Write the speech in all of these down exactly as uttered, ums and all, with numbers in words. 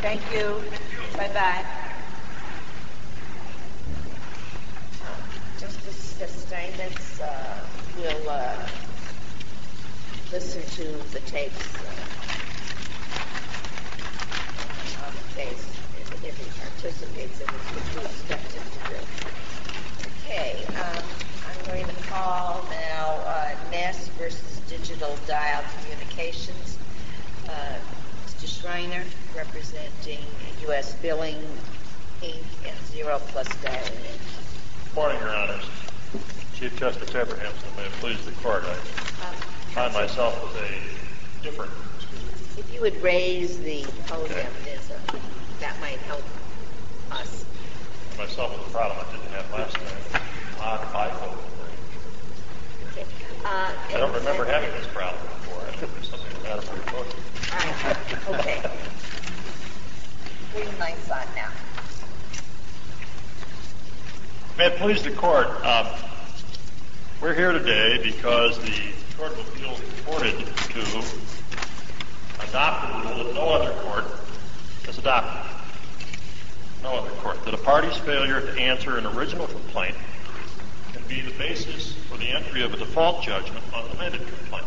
Thank you. Bye-bye. Justice Steinmetz uh, will uh, listen to the tapes uh, of the case if, if he participates in it, which we expect him to do. Okay, um, I'm going to call now uh, Ness versus Digital Dial Communications. Uh, Mister Schreiner, representing U S Billing, Incorporated, and Zero Plus Dialing, Incorporated. Good morning, Your Honors. Chief Justice Abrahamson, may it please the Court, I um, find myself with a different... If you would raise the podium, okay. There's a, that might help us. Myself with a problem I didn't have last time. Odd bifocal. Okay. Uh, I don't remember having this problem before. I think there's something the matter with your motion. All right. Okay. Green lights on now. May it please the Court, um, we're here today because the Court of Appeals purported to adopt a rule that no other court has adopted. No other court. That a party's failure to answer an original complaint can be the basis for the entry of a default judgment on an amended complaint.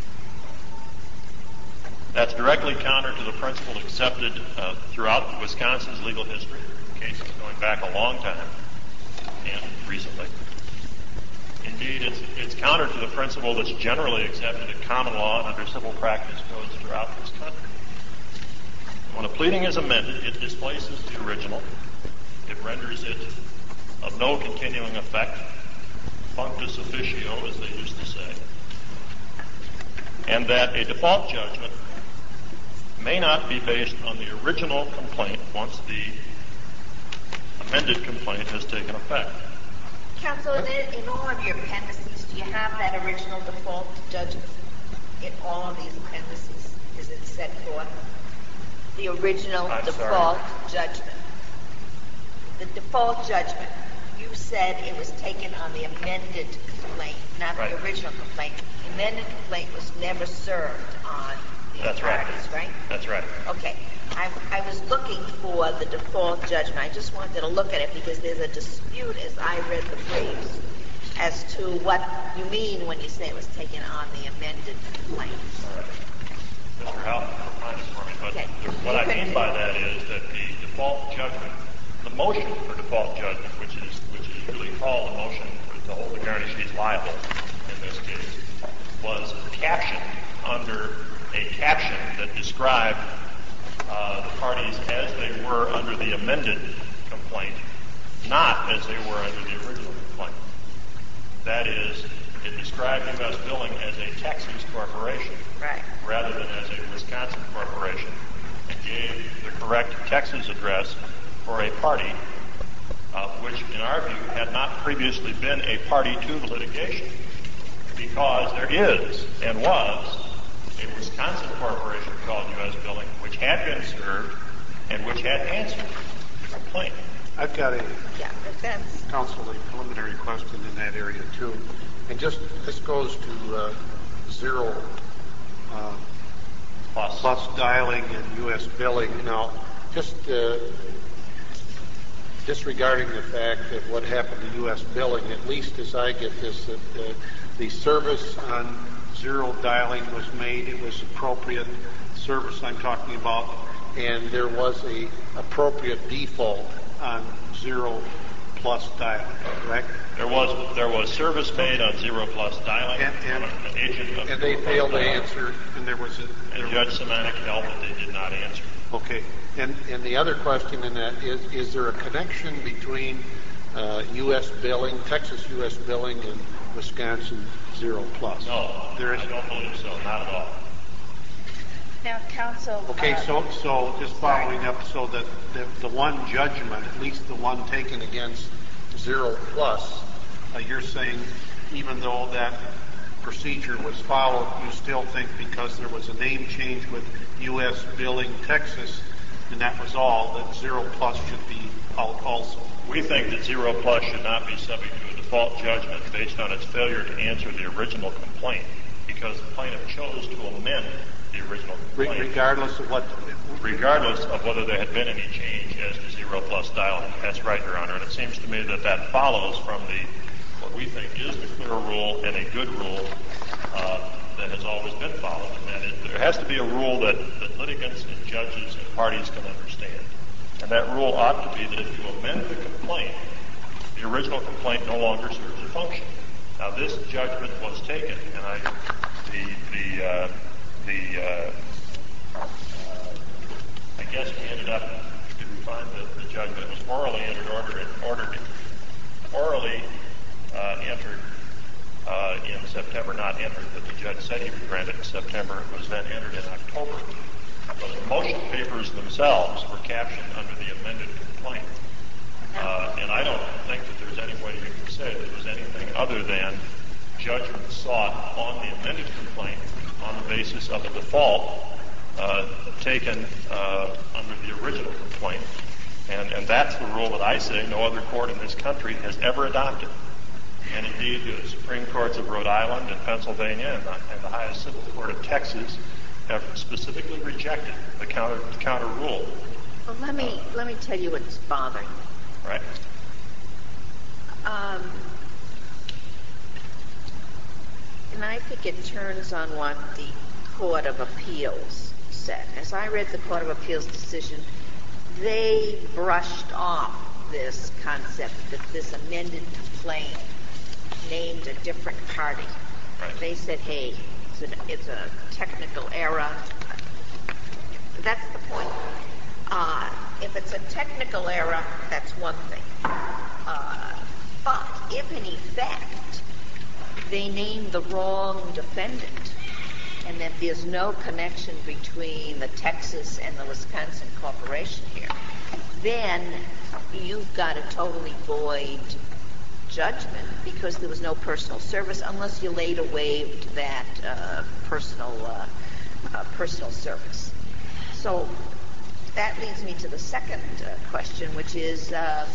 That's directly counter to the principle accepted uh, throughout Wisconsin's legal history, cases going back a long time and recently. Indeed, it's, it's counter to the principle that's generally accepted in common law and under civil practice codes throughout this country. When a pleading is amended, it displaces the original. It renders it of no continuing effect, functus officio, as they used to say, and that a default judgment may not be based on the original complaint once the amended complaint has taken effect. Counsel, in all of your appendices, do you have that original default judgment in all of these appendices? Is it set forth? The original I'm default sorry. judgment. The default judgment, you said it was taken on the amended complaint, not right. the original complaint. The amended complaint was never served on the That's parties, right. right? That's right. Okay. I, I was looking for the default judgment. I just wanted to look at it because there's a dispute as I read the briefs as to what you mean when you say it was taken on the amended complaint. All right. Mister Houghton will find it for me, but okay. the, what I mean by that is that the default judgment, the motion for default judgment, which is which is really called a motion to hold the guarantees liable in this case, was captioned under a caption that described uh, the parties as they were under the amended complaint, not as they were under the original complaint. That is, it described U S Billing as a Texas corporation right. rather than as a Wisconsin corporation, and gave the correct Texas address for a party uh, which, in our view, had not previously been a party to the litigation, because there is and was a Wisconsin corporation called U S Billing, which had been served and which had answered the complaint. I've got a yeah, counsel a preliminary question in that area too, and just this goes to uh, zero uh, plus. plus dialing and U S Billing. Now, just uh, disregarding the fact that what happened to U S Billing, at least as I get this, that uh, the service on zero dialing was made, it was appropriate service I'm talking about, and there was a appropriate default on zero plus dialing, correct? There was there was service made on zero plus dialing, and, and, an agent of and they failed to answer, and there was a... And Judge Semanek held that they did not answer. Okay, and and the other question in that is, is there a connection between uh, U S Billing, Texas U S Billing, and Wisconsin Zero Plus? No, there is. I don't believe so, not at all. Now, counsel... Okay, uh, so so just following up, so that the, the one judgment, at least the one taken against Zero Plus, uh, you're saying even though that procedure was followed, you still think because there was a name change with U S Billing Texas, and that was all, that Zero Plus should be out also? We think that Zero Plus should not be subject to a default judgment based on its failure to answer the original complaint, because the plaintiff chose to amend the original complaint. Regardless of what... Regardless of whether there had been any change as to zero plus dialing. That's right, Your Honor. And it seems to me that that follows from the what we think is the clear rule and a good rule uh, that has always been followed. And that is there has to be a rule that, that litigants and judges and parties can understand. And that rule ought to be that if you amend the complaint, the original complaint no longer serves a function. Now, this judgment was taken, and I, the, the, uh, the, uh, uh, I guess we ended up, did we find the, the judgment was orally entered, ordered, ordered, orally uh, entered uh, in September, not entered, but the judge said he would grant it in September. It was then entered in October. But the motion papers themselves were captioned under the amended complaint. Uh, and I don't think that there's any way you can say that there was anything other than judgment sought on the amended complaint on the basis of a default uh, taken uh, under the original complaint. And, and that's the rule that I say no other court in this country has ever adopted. And indeed, the Supreme Courts of Rhode Island and Pennsylvania and the, and the highest civil court of Texas have specifically rejected the counter, counter rule. Well, let me, uh, let me tell you what's bothering me. Right. Um, and I think it turns on what the Court of Appeals said. As I read the Court of Appeals decision, they brushed off this concept that this amended complaint named a different party. Right. They said, hey, it's, an, it's a technical error. That's the point. Uh, if it's a technical error, that's one thing. Uh, but if in effect they name the wrong defendant and that there's no connection between the Texas and the Wisconsin corporation here, then you've got a totally void judgment because there was no personal service unless you later waived that uh, personal uh, uh, personal service. So that leads me to the second uh, question, which is uh,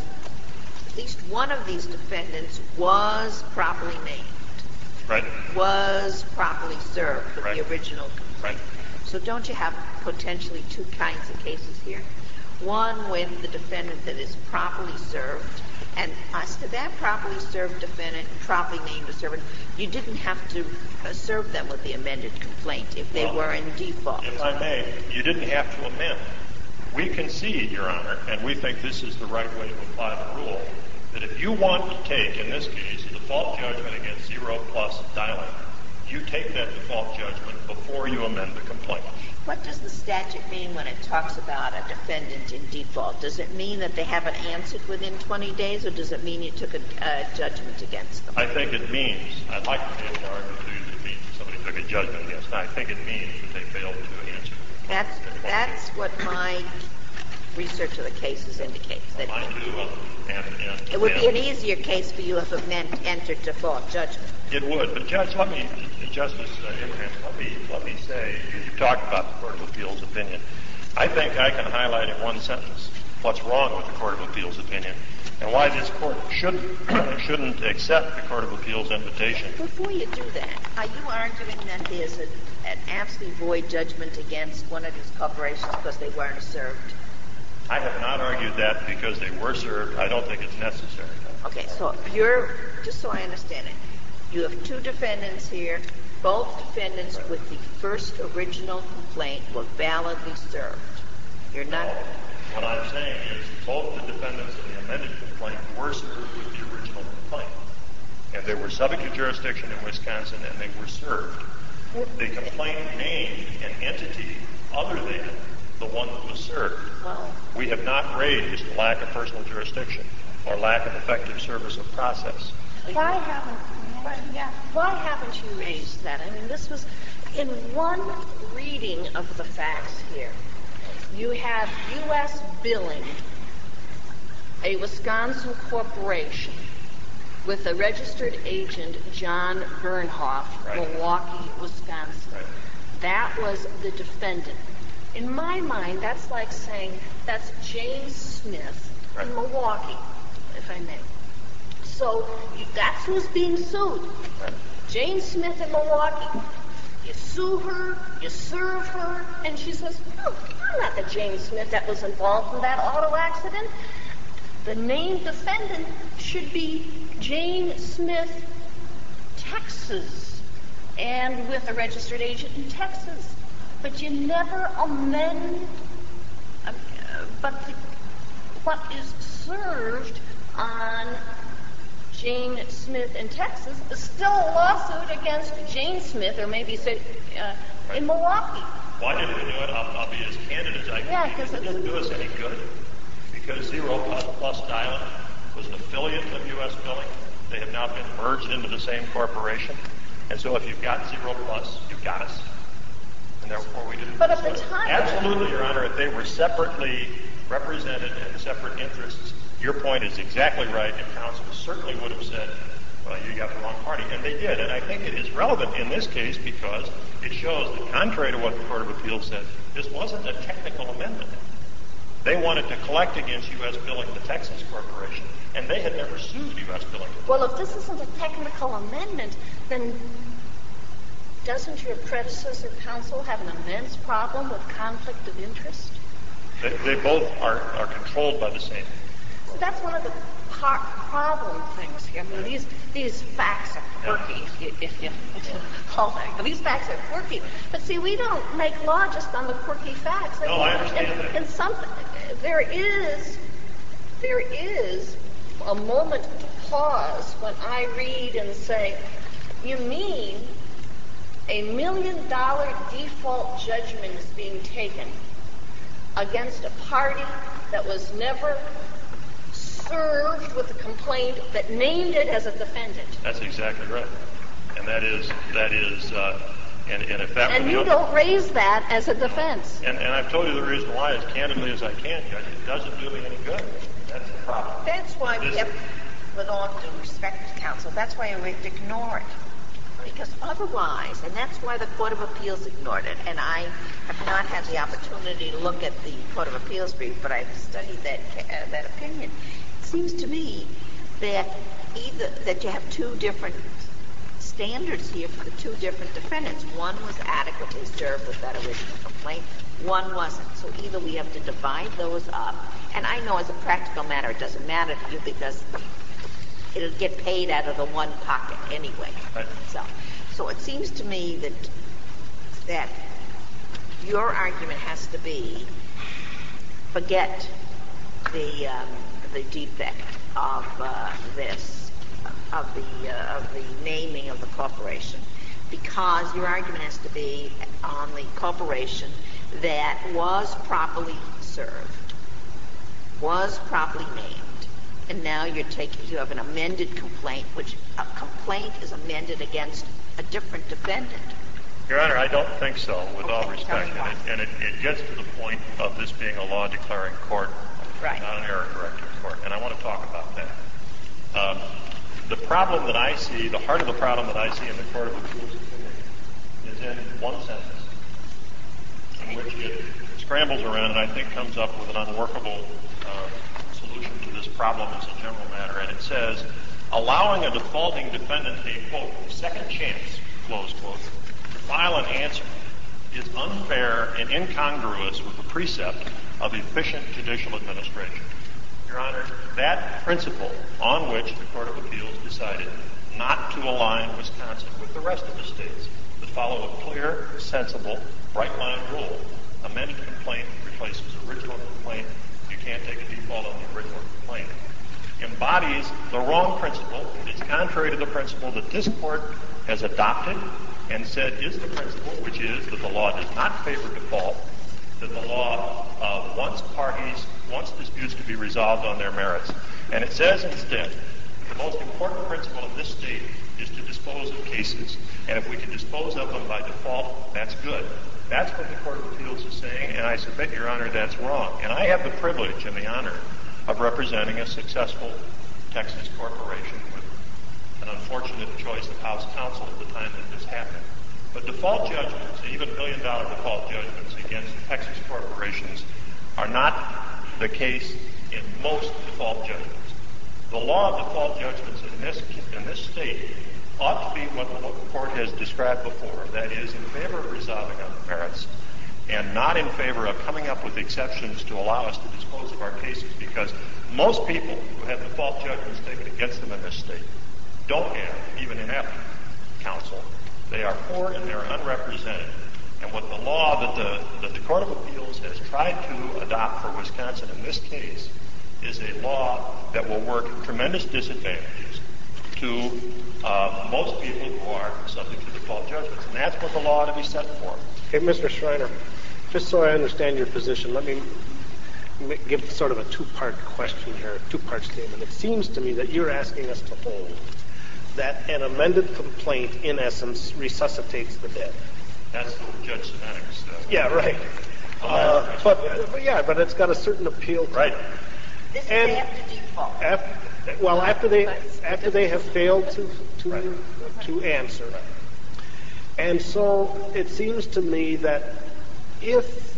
at least one of these defendants was properly named. Right. Was properly served with right. the original complaint. Right. So don't you have potentially two kinds of cases here? One with the defendant that is properly served, and as to that properly served defendant, properly named a servant, you didn't have to uh, serve them with the amended complaint if they well, were in default. If I may, you didn't have to amend. We concede, Your Honor, and we think this is the right way to apply the rule, that if you want to take, in this case, a default judgment against zero plus dialing, you take that default judgment before you amend the complaint. What does the statute mean when it talks about a defendant in default? Does it mean that they haven't answered within twenty days, or does it mean you took a uh, judgment against them? I think it means, I'd like to be able to argue to you that it means somebody took a judgment against them. I think it means that they failed to answer. That's, that's what my research of the cases indicates. That Mine too. And, and, it would and be an easier case for you if it meant entered default judgment. It would, but Judge, let me, Justice uh, Abraham, let me let me say, you talked about the Court of Appeals opinion. I think I can highlight in one sentence what's wrong with the Court of Appeals opinion and why this Court shouldn't shouldn't accept the Court of Appeals invitation. Before you do that, are you arguing that there's a, an absolutely void judgment against one of these corporations because they weren't served? I have not argued that because they were served. I don't think it's necessary. Okay, so you're, just so I understand it, you have two defendants here. Both defendants with the first original complaint were validly served. You're not... No. What I'm saying is both the defendants in the amended complaint were served with the original complaint. And they were subject to jurisdiction in Wisconsin, and they were served. The complaint named an entity other than the one that was served. Well, we have not raised lack of personal jurisdiction or lack of effective service of process. Why haven't yeah, why haven't you raised that? I mean, this was in one reading of the facts here. You have U S Billing, a Wisconsin corporation with a registered agent, John Bernhoff, right. Milwaukee, Wisconsin. Right. That was the defendant. In my mind, that's like saying that's James Smith right. in Milwaukee, if I may. So you, that's who's being sued. Right. James Smith in Milwaukee You sue her, you serve her, and she says, oh, I'm not the Jane Smith that was involved in that auto accident. The named defendant should be Jane Smith, Texas, and with a registered agent in Texas. But you never amend, uh, but the, what is served on Jane Smith in Texas is still a lawsuit against Jane Smith, or maybe say uh, in Milwaukee. Why didn't we do it? I'll, I'll be as candid as I can. Yeah, because it didn't do us any good. Because Zero Plus, Plus Dialing was an affiliate of U S Billing. They have now been merged into the same corporation. And so if you've got Zero Plus, you've got us. And therefore we didn't. But at the time... Absolutely, Your Honor. If they were separately represented in separate interests, your point is exactly right, and counsel certainly would have said, well, you got the wrong party. And they did. And I think it is relevant in this case because it shows that contrary to what the Court of Appeals said, this wasn't a technical amendment. They wanted to collect against U S Billing, the Texas Corporation, and they had never sued U S Billing. Well, if this isn't a technical amendment, then doesn't your predecessor counsel have an immense problem with conflict of interest? They, they both are, are controlled by the same. So that's one of the par- problem things here. I mean, these these facts are quirky. If, if you call them, these facts are quirky. But see, we don't make law just on the quirky facts. No, I understand and, that. And some, there is there is a moment to pause when I read and say, you mean a million dollar default judgment is being taken against a party that was never served with a complaint that named it as a defendant. That's exactly right. And that is, that is, uh, and, and if that And were you the don't raise that as a defense. And, and I've told you the reason why as candidly as I can, Judge. It doesn't do me any good. That's the problem. That's why we This- have, with all due respect to counsel, that's why we have to ignore it. Because otherwise, and that's why the Court of Appeals ignored it, and I have not had the opportunity to look at the Court of Appeals brief, but I've studied that uh, that opinion. It seems to me that either that you have two different standards here for the two different defendants. One was adequately served with that original complaint. One wasn't. So either we have to divide those up, and I know as a practical matter it doesn't matter to you because it'll get paid out of the one pocket anyway. Right. So, so it seems to me that that your argument has to be forget the um, the defect of uh, this of the uh, of the naming of the corporation, because your argument has to be on the corporation that was properly served, was properly named. And now you're taking, you have an amended complaint, which a complaint is amended against a different defendant. Your Honor, I don't think so, with Okay, all tell respect. me why. And, it, and it, it gets to the point of this being a law-declaring court, Right. not an error-correcting court. And I want to talk about that. Um, the problem that I see, the heart of the problem that I see in the Court of Appeals opinion is in one sentence, in which it scrambles around and I think comes up with an unworkable uh, solution to this problem as a general matter. And it says, allowing a defaulting defendant a, quote, second chance, close quote, to file an answer is unfair and incongruous with the precept of efficient judicial administration. Your Honor, that principle on which the Court of Appeals decided not to align Wisconsin with the rest of the states that follow a clear, sensible, right-line rule, amended complaint replaces original complaint. You can't take a default on the original complaint. Embodies the wrong principle. It's contrary to the principle that this court has adopted and said is the principle, which is that the law does not favor default, that the law uh, wants parties, wants disputes to be resolved on their merits. And it says instead, the most important principle in this state is to dispose of cases. And if we can dispose of them by default, that's good. That's what the Court of Appeals is saying, and I submit, Your Honor, that's wrong. And I have the privilege and the honor of representing a successful Texas corporation with an unfortunate choice of House counsel at the time that this happened. But default judgments, even million-dollar default judgments against Texas corporations, are not the case in most default judgments. The law of default judgments in this in this state ought to be what the court has described before, that is, in favor of resolving on the merits, and not in favor of coming up with exceptions to allow us to dispose of our cases, because most people who have default judgments taken against them in this state don't have even inept counsel. They are poor and they're unrepresented. And what the law that the, that the Court of Appeals has tried to adopt for Wisconsin in this case is a law that will work tremendous disadvantages to uh, most people who are subject to default judgments. And that's what the law ought to be set for. Okay, Mister Schreiner, just so I understand your position, let me give sort of a two-part question here, a two-part statement. It seems to me that you're asking us to hold that an amended complaint, in essence, resuscitates the dead. That's what Judge Semantics uh, Yeah, right. Uh, but, but yeah, but it's got a certain appeal to Right. it. This is And after default. After, well, after they after they have failed to to Right. to answer, and so it seems to me that if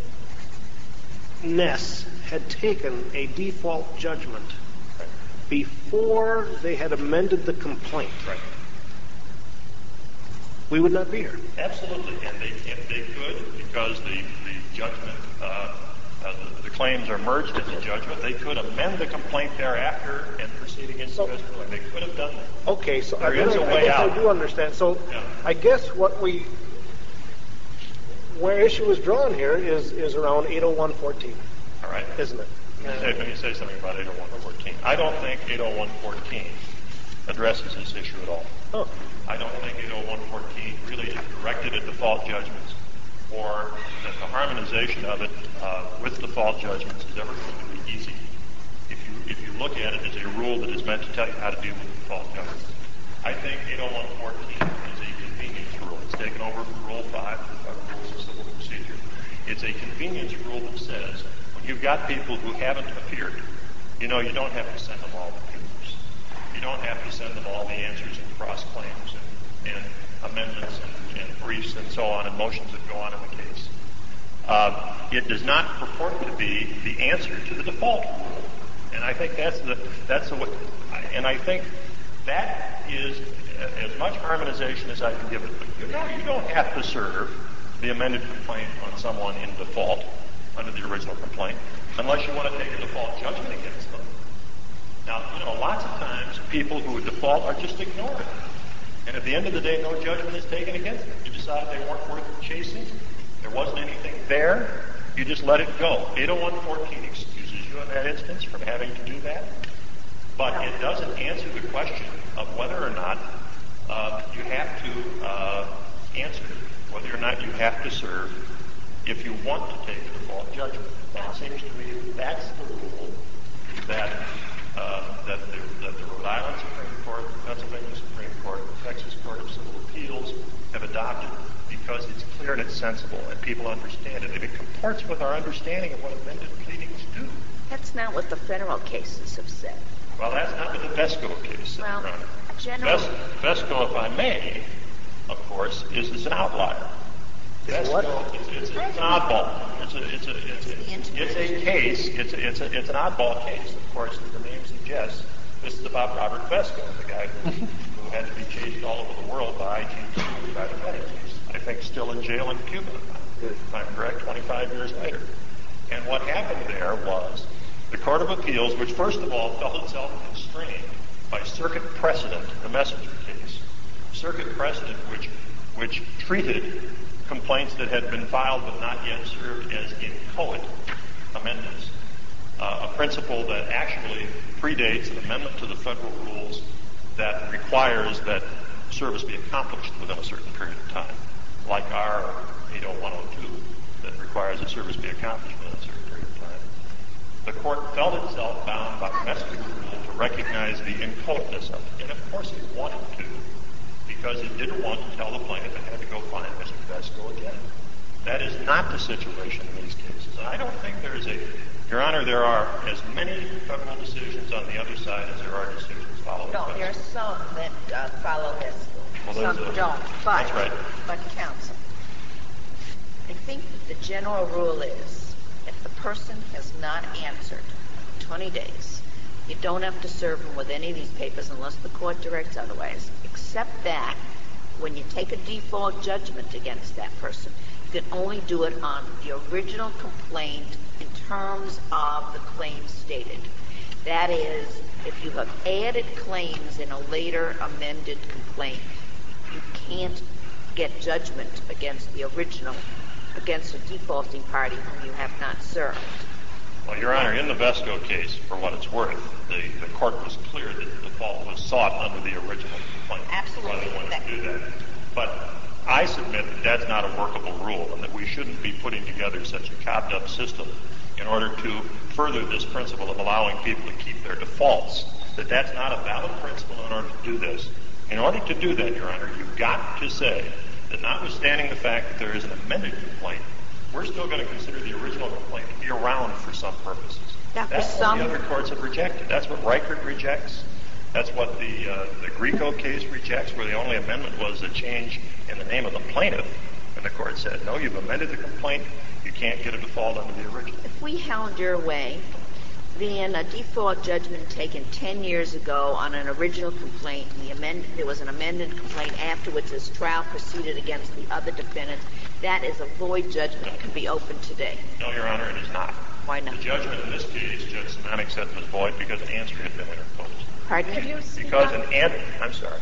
Ness had taken a default judgment before they had amended the complaint, Right. we would not be here. Absolutely, and they and they could, because the the judgment, uh, uh, the, the claims are merged in the judgment. They could amend the complaint thereafter and proceed against So- the U S ruling. They could have done that. Okay, so I, There is a I way guess out. I do understand. So Yeah. I guess what we where issue is drawn here is is around eight oh one fourteen, All right. isn't it? Let me say something about eight oh one fourteen. I don't think eight oh one fourteen addresses this issue at all. Oh. I don't think eight oh one fourteen really is directed at default judgments, or that the harmonization of it uh, with default judgments is ever going to be easy. If you if you look at it as a rule that is meant to tell you how to deal with default judgments, I think eight oh one fourteen is a convenience rule. It's taken over from Rule five, the Federal Rules of Civil Procedure. It's a convenience rule that says when you've got people who haven't appeared, you know, you don't have to send them all the papers. You don't have to send them all the answers and cross claims and, and amendments and, and briefs and so on and motions that go on in the case. Uh, it does not purport to be the answer to the default rule, and I think that's the that's the and I think that is as much harmonization as I can give it. You know, you don't have to serve the amended complaint on someone in default under the original complaint unless you want to take a default judgment against them. Now, you know, lots of times people who default are just ignored. And at the end of the day, no judgment is taken against them. You decide they weren't worth chasing. There wasn't anything there. You just let it go. eight oh one fourteen excuses you in that instance from having to do that. But it doesn't answer the question of whether or not uh, you have to uh, answer, whether or not you have to serve if you want to take a default judgment. It seems to me that's the rule that uh, that, the, that the Rhode Island Supreme Court, the Pennsylvania Supreme Court, the Texas Court of Civil Appeals have adopted because it's clear and it's sensible and people understand it. And it comports with our understanding of what amended pleadings do. That's not what the federal cases have said. Well, that's not what the Vesco case said, Well, Your Honor. General- Ves- Vesco, if I may, of course, is, is an outlier. Is what? It's, it's, it's an oddball. It's a, it's a, it's a, it's a case. It's a, it's a, it's an oddball case. Of course, as the name suggests, this is about Robert Vesco, the guy who, who had to be chased all over the world by I G by the Fed. I think still in jail in Cuba, if I'm correct, twenty-five years later. And what happened there was the Court of Appeals, which first of all felt itself constrained by circuit precedent, the Messenger case, circuit precedent which which treated complaints that had been filed but not yet served as inchoate amendments, uh, a principle that actually predates an amendment to the federal rules that requires that service be accomplished within a certain period of time, like our eight oh one oh two that requires that service be accomplished within a certain period of time. The court felt itself bound by the Messenger rule to recognize the inchoateness of it, and of course it wanted to, because it didn't want to tell the plaintiff it had to go find Mister Vesco again. That is not the situation in these cases. And I don't think there is a, Your Honor, there are as many federal decisions on the other side as there are decisions following No, Vesco. there are some that uh, follow this. Well, Some there's a- don't. But, that's right. But counsel, I think that the general rule is if the person has not answered in twenty days, you don't have to serve them with any of these papers unless the court directs otherwise, except that, when you take a default judgment against that person, you can only do it on the original complaint in terms of the claim stated. That is, if you have added claims in a later amended complaint, you can't get judgment against the original, against a defaulting party whom you have not served. Well, Your Honor, in the Vesco case, for what it's worth, the, the court was clear that the default was sought under the original complaint. Absolutely. Why they wanted to do that. But I submit that that's not a workable rule and that we shouldn't be putting together such a cobbed-up system in order to further this principle of allowing people to keep their defaults, that that's not a valid principle in order to do this. In order to do that, Your Honor, you've got to say that notwithstanding the fact that there is an amended complaint, we're still going to consider the original complaint to be around for some purposes. Yeah, for That's some... what the other courts have rejected. That's what Reichert rejects. That's what the uh, the Grieco case rejects, where the only amendment was a change in the name of the plaintiff. And the court said, no, you've amended the complaint. You can't get a default under the original. If we held your way, then a default judgment taken ten years ago on an original complaint, the amend- there was an amended complaint afterwards as trial proceeded against the other defendants, that is a void judgment that can be opened today. No, Your Honor, it is not. Why not? The judgment in this case, Judge Simonek said, was void because an answer had been interposed. Pardon? Could you speak Because up? an answer, I'm sorry.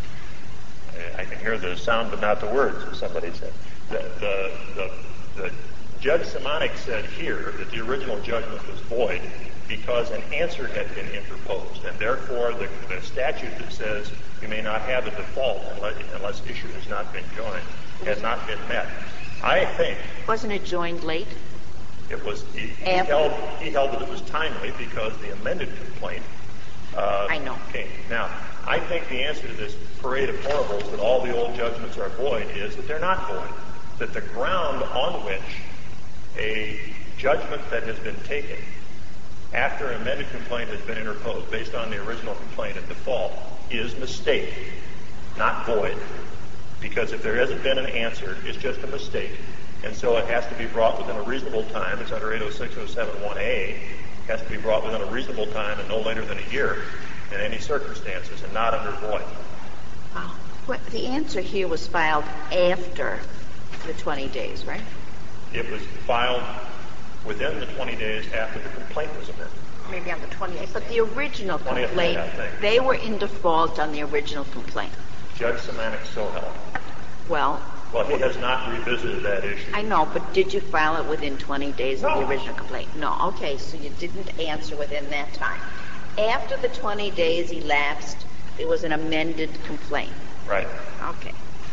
I, I can hear the sound but not the words, as somebody said. The, the, the, the Judge Simonek said here that the original judgment was void because an answer had been interposed, and therefore the, the statute that says you may not have a default unless, unless issue has not been joined has not been met. I think Wasn't it joined late? it was he, he held he held that it was timely because the amended complaint uh, I know. came. Now, I think the answer to this parade of horribles that all the old judgments are void is that they're not void. That the ground on which a judgment that has been taken after an amended complaint has been interposed based on the original complaint and default is mistake, not void. Because if there hasn't been an answer, it's just a mistake. And so it has to be brought within a reasonable time. It's under eight oh six oh seven one A. It has to be brought within a reasonable time and no later than a year in any circumstances and not under void. Wow. Well, the answer here was filed after the twenty days, right? It was filed within the twenty days after the complaint was amended. Maybe on the twentieth. But the original twentieth, complaint, I think. they were in default on the original complaint. Judge Simonek so held. Well, Well, he has not revisited that issue. I know, but did you file it within twenty days of the No. original complaint? No. Okay, so you didn't answer within that time. After the twenty days elapsed, there was an amended complaint. Right. Okay.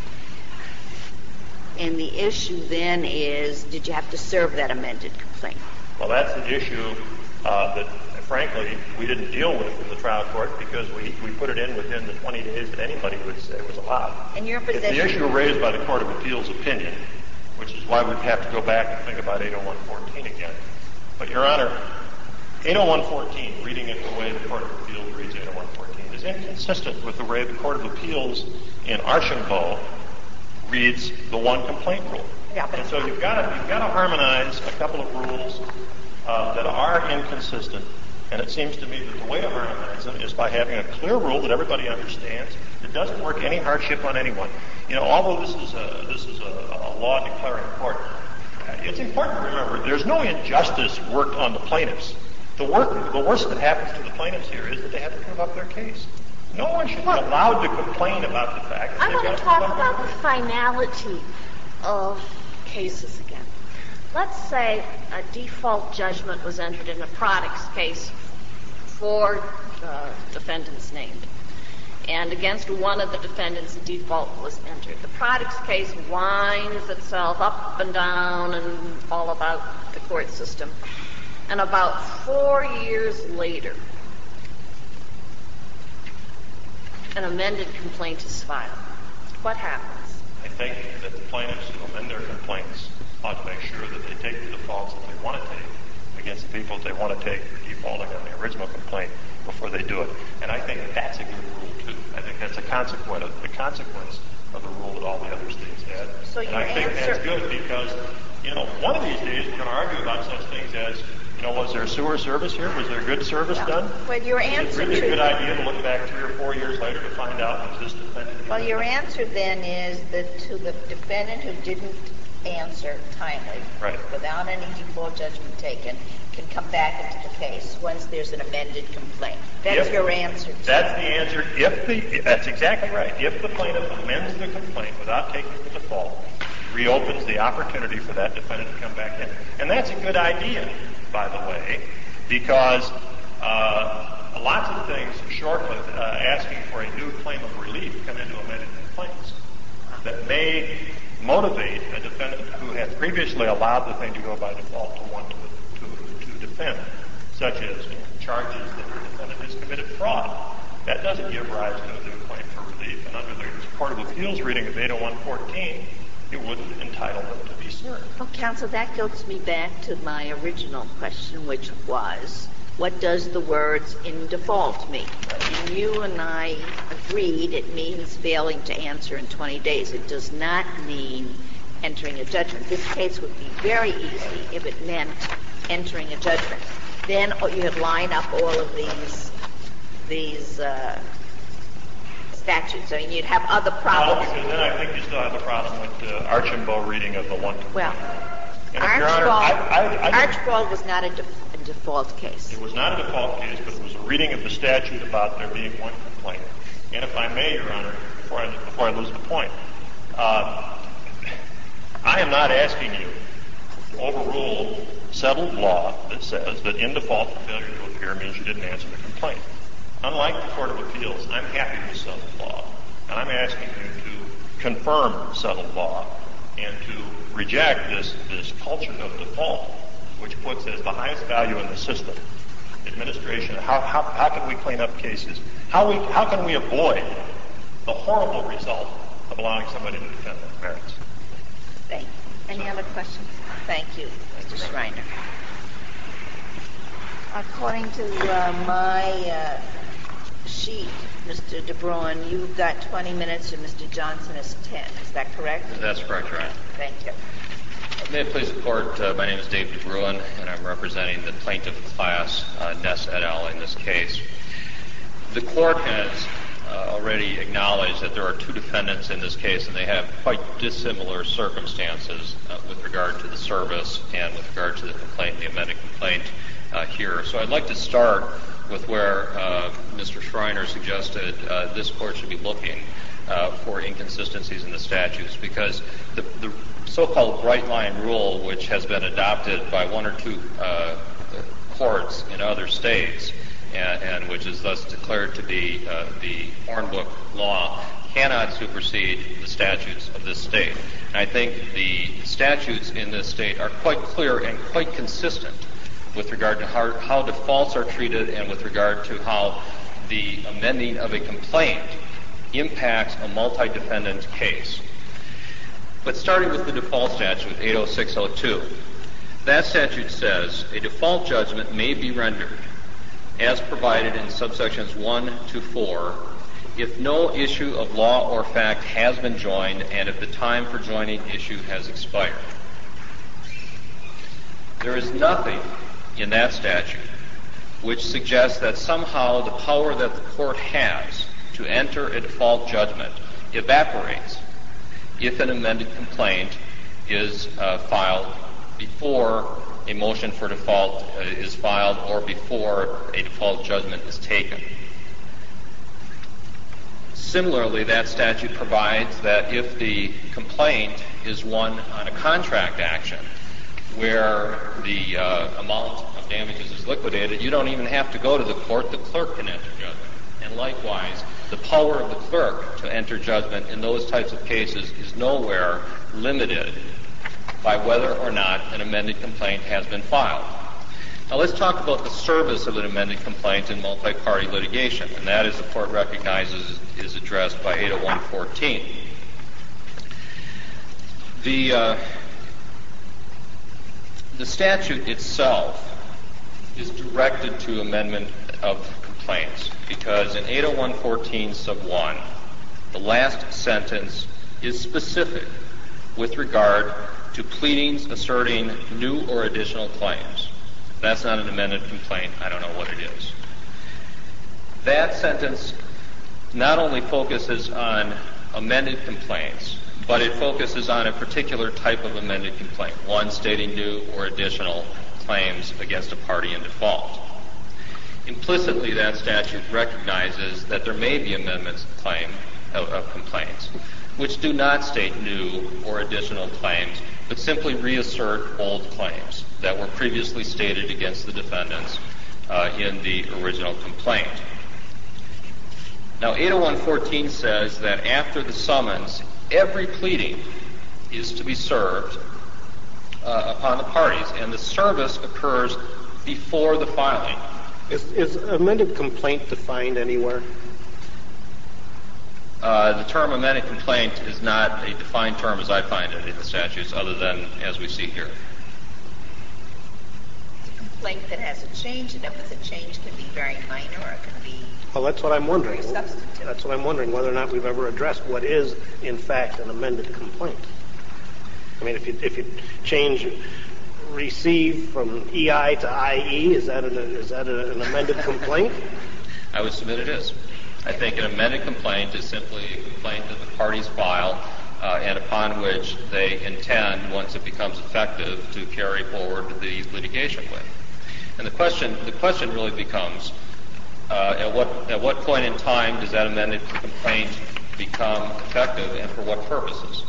And the issue then is, did you have to serve that amended complaint? Well, that's an issue uh, that, frankly, we didn't deal with in the trial court because we, we put it in within the twenty days that anybody would say was allowed. And your It's position... the issue raised by the Court of Appeals opinion, which is why we'd have to go back and think about eight oh one fourteen again. But, Your Honor, eight oh one fourteen, reading it the way the Court of Appeals reads eight oh one fourteen, is inconsistent with the way the Court of Appeals in Archambault reads the one complaint rule. Yeah, but and so you've got to you've got to harmonize a couple of rules uh, that are inconsistent. And it seems to me that the way to harmonize them is by having a clear rule that everybody understands. It doesn't work any hardship on anyone. You know, although this is a this is a, a law declaring court, it's important to remember there's no injustice worked on the plaintiffs. The work the worst that happens to the plaintiffs here is that they have to prove up their case. No one should be allowed to complain about the fact that I they've want got to to talk prove up about their the case. finality of cases again. Let's say a default judgment was entered in a products case for uh, defendants named. And against one of the defendants, the default was entered. The products case winds itself up and down and all about the court system. And about four years later, an amended complaint is filed. What happens? I think that the plaintiffs who amend their complaints ought to make sure that they take the defaults that they want to take against the people that they want to take defaulting on the original complaint before they do it. And I think that's a good rule, too. I think that's a consequence of the consequence of the rule that all the other states had. So and your I think answer- that's good because, you know, one of these days we're going to argue about such things as You know, was there sewer service here? Was there good service Yeah. done? Well, your Is it answer really a to- good idea to look back three or four years later to find out was this defendant? Well, your answer then is that to the defendant who didn't answer timely, Right. without any default judgment taken, can come back into the case once there's an amended complaint. That's If- your answer to That's the answer. If the, that's exactly right. If the plaintiff amends the complaint without taking the default, reopens the opportunity for that defendant to come back in. And that's a good idea, by the way, because uh, lots of things short of uh, asking for a new claim of relief come into amended complaints that may motivate a defendant who had previously allowed the thing to go by default to want to, to, to defend, such as you know, charges that the defendant has committed fraud. That doesn't give rise to a new claim for relief. And under the Court of Appeals reading of eight oh one fourteen, it wouldn't entitle them to be served. Well, counsel, that goes me back to my original question, which was, what does the words in default mean? And you and I agreed it means failing to answer in twenty days. It does not mean entering a judgment. This case would be very easy if it meant entering a judgment. Then oh, you would line up all of these these uh, statutes. I mean, you'd have other Well, problems. because then I think you still have the problem with the Archambault reading of the one. Well, And if Your Honor, Archibald, I, I, I, Archibald was not a, def- a default case. It was not a default case, but it was a reading of the statute about there being one complaint. And if I may, Your Honor, before I, before I lose the point, uh, I am not asking you to overrule settled law that says that in default failure to appear means you didn't answer the complaint. Unlike the Court of Appeals, I'm happy with settled law, and I'm asking you to confirm settled law and to reject this, this culture of default, which puts as the highest value in the system administration. How, how, how can we clean up cases? How, we, how can we avoid the horrible result of allowing somebody to defend their merits? Thank you. Any other questions? Thank you, Mister Schreiner. According to uh, my uh, sheet, Mister DeBruin, you've got twenty minutes and Mister Johnson is ten. Is that correct? That's correct, Your Honor. Thank you. May it please the Court, uh, my name is Dave DeBruin, and I'm representing the plaintiff class, uh, Ness et al. In this case. The Court has uh, already acknowledged that there are two defendants in this case, and they have quite dissimilar circumstances uh, with regard to the service and with regard to the complaint, the amended complaint uh, here. So I'd like to start with where uh, Mister Schreiner suggested uh, this Court should be looking uh, for inconsistencies in the statutes, because the, the so-called bright line rule, which has been adopted by one or two uh, courts in other states, and, and which is thus declared to be uh, the Hornbook law, cannot supersede the statutes of this state. And I think the statutes in this state are quite clear and quite consistent with regard to how, how defaults are treated and with regard to how the amending of a complaint impacts a multi-defendant case. But starting with the default statute, eight oh six oh two, that statute says a default judgment may be rendered as provided in subsections one to four if no issue of law or fact has been joined and if the time for joining issue has expired. There is nothing in that statute which suggests that somehow the power that the court has to enter a default judgment evaporates if an amended complaint is uh, filed before a motion for default uh, is filed or before a default judgment is taken. Similarly, that statute provides that if the complaint is one on a contract action where the uh, amount of damages is liquidated, you don't even have to go to the court. The clerk can enter judgment. And likewise, the power of the clerk to enter judgment in those types of cases is nowhere limited by whether or not an amended complaint has been filed. Now let's talk about the service of an amended complaint in multi-party litigation, and that, as the court recognizes, is addressed by eight oh one fourteen. The, uh, the statute itself is directed to amendment of complaints because in eight oh one fourteen sub one, the last sentence is specific with regard to pleadings asserting new or additional claims. That's not an amended complaint. I don't know what it is. That sentence not only focuses on amended complaints, but it focuses on a particular type of amended complaint, one stating new or additional claims against a party in default. Implicitly, that statute recognizes that there may be amendments of claim of, of complaints which do not state new or additional claims, but simply reassert old claims that were previously stated against the defendants uh, in the original complaint. Now, eight oh one fourteen says that after the summons, every pleading is to be served uh, upon the parties, and the service occurs before the filing. Is, is amended complaint defined anywhere? Uh, the term amended complaint is not a defined term as I find it in the statutes, other than as we see here. It's a complaint that has a change, and if the change can be very minor or it can be Well, that's what I'm wondering. very substantive. That's what I'm wondering, whether or not we've ever addressed what is, in fact, an amended complaint. I mean, if you if you change receive from E I to I E, is that an, is that an amended complaint? I would submit it is. I think an amended complaint is simply a complaint that the parties file uh, and upon which they intend, once it becomes effective, to carry forward the litigation with. And the question the question really becomes, uh, at what at what point in time does that amended complaint become effective, and for what purposes?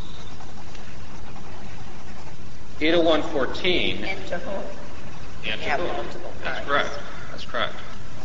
eight oh one fourteen And to whom? And to have whom? multiple That's parties. correct. That's correct.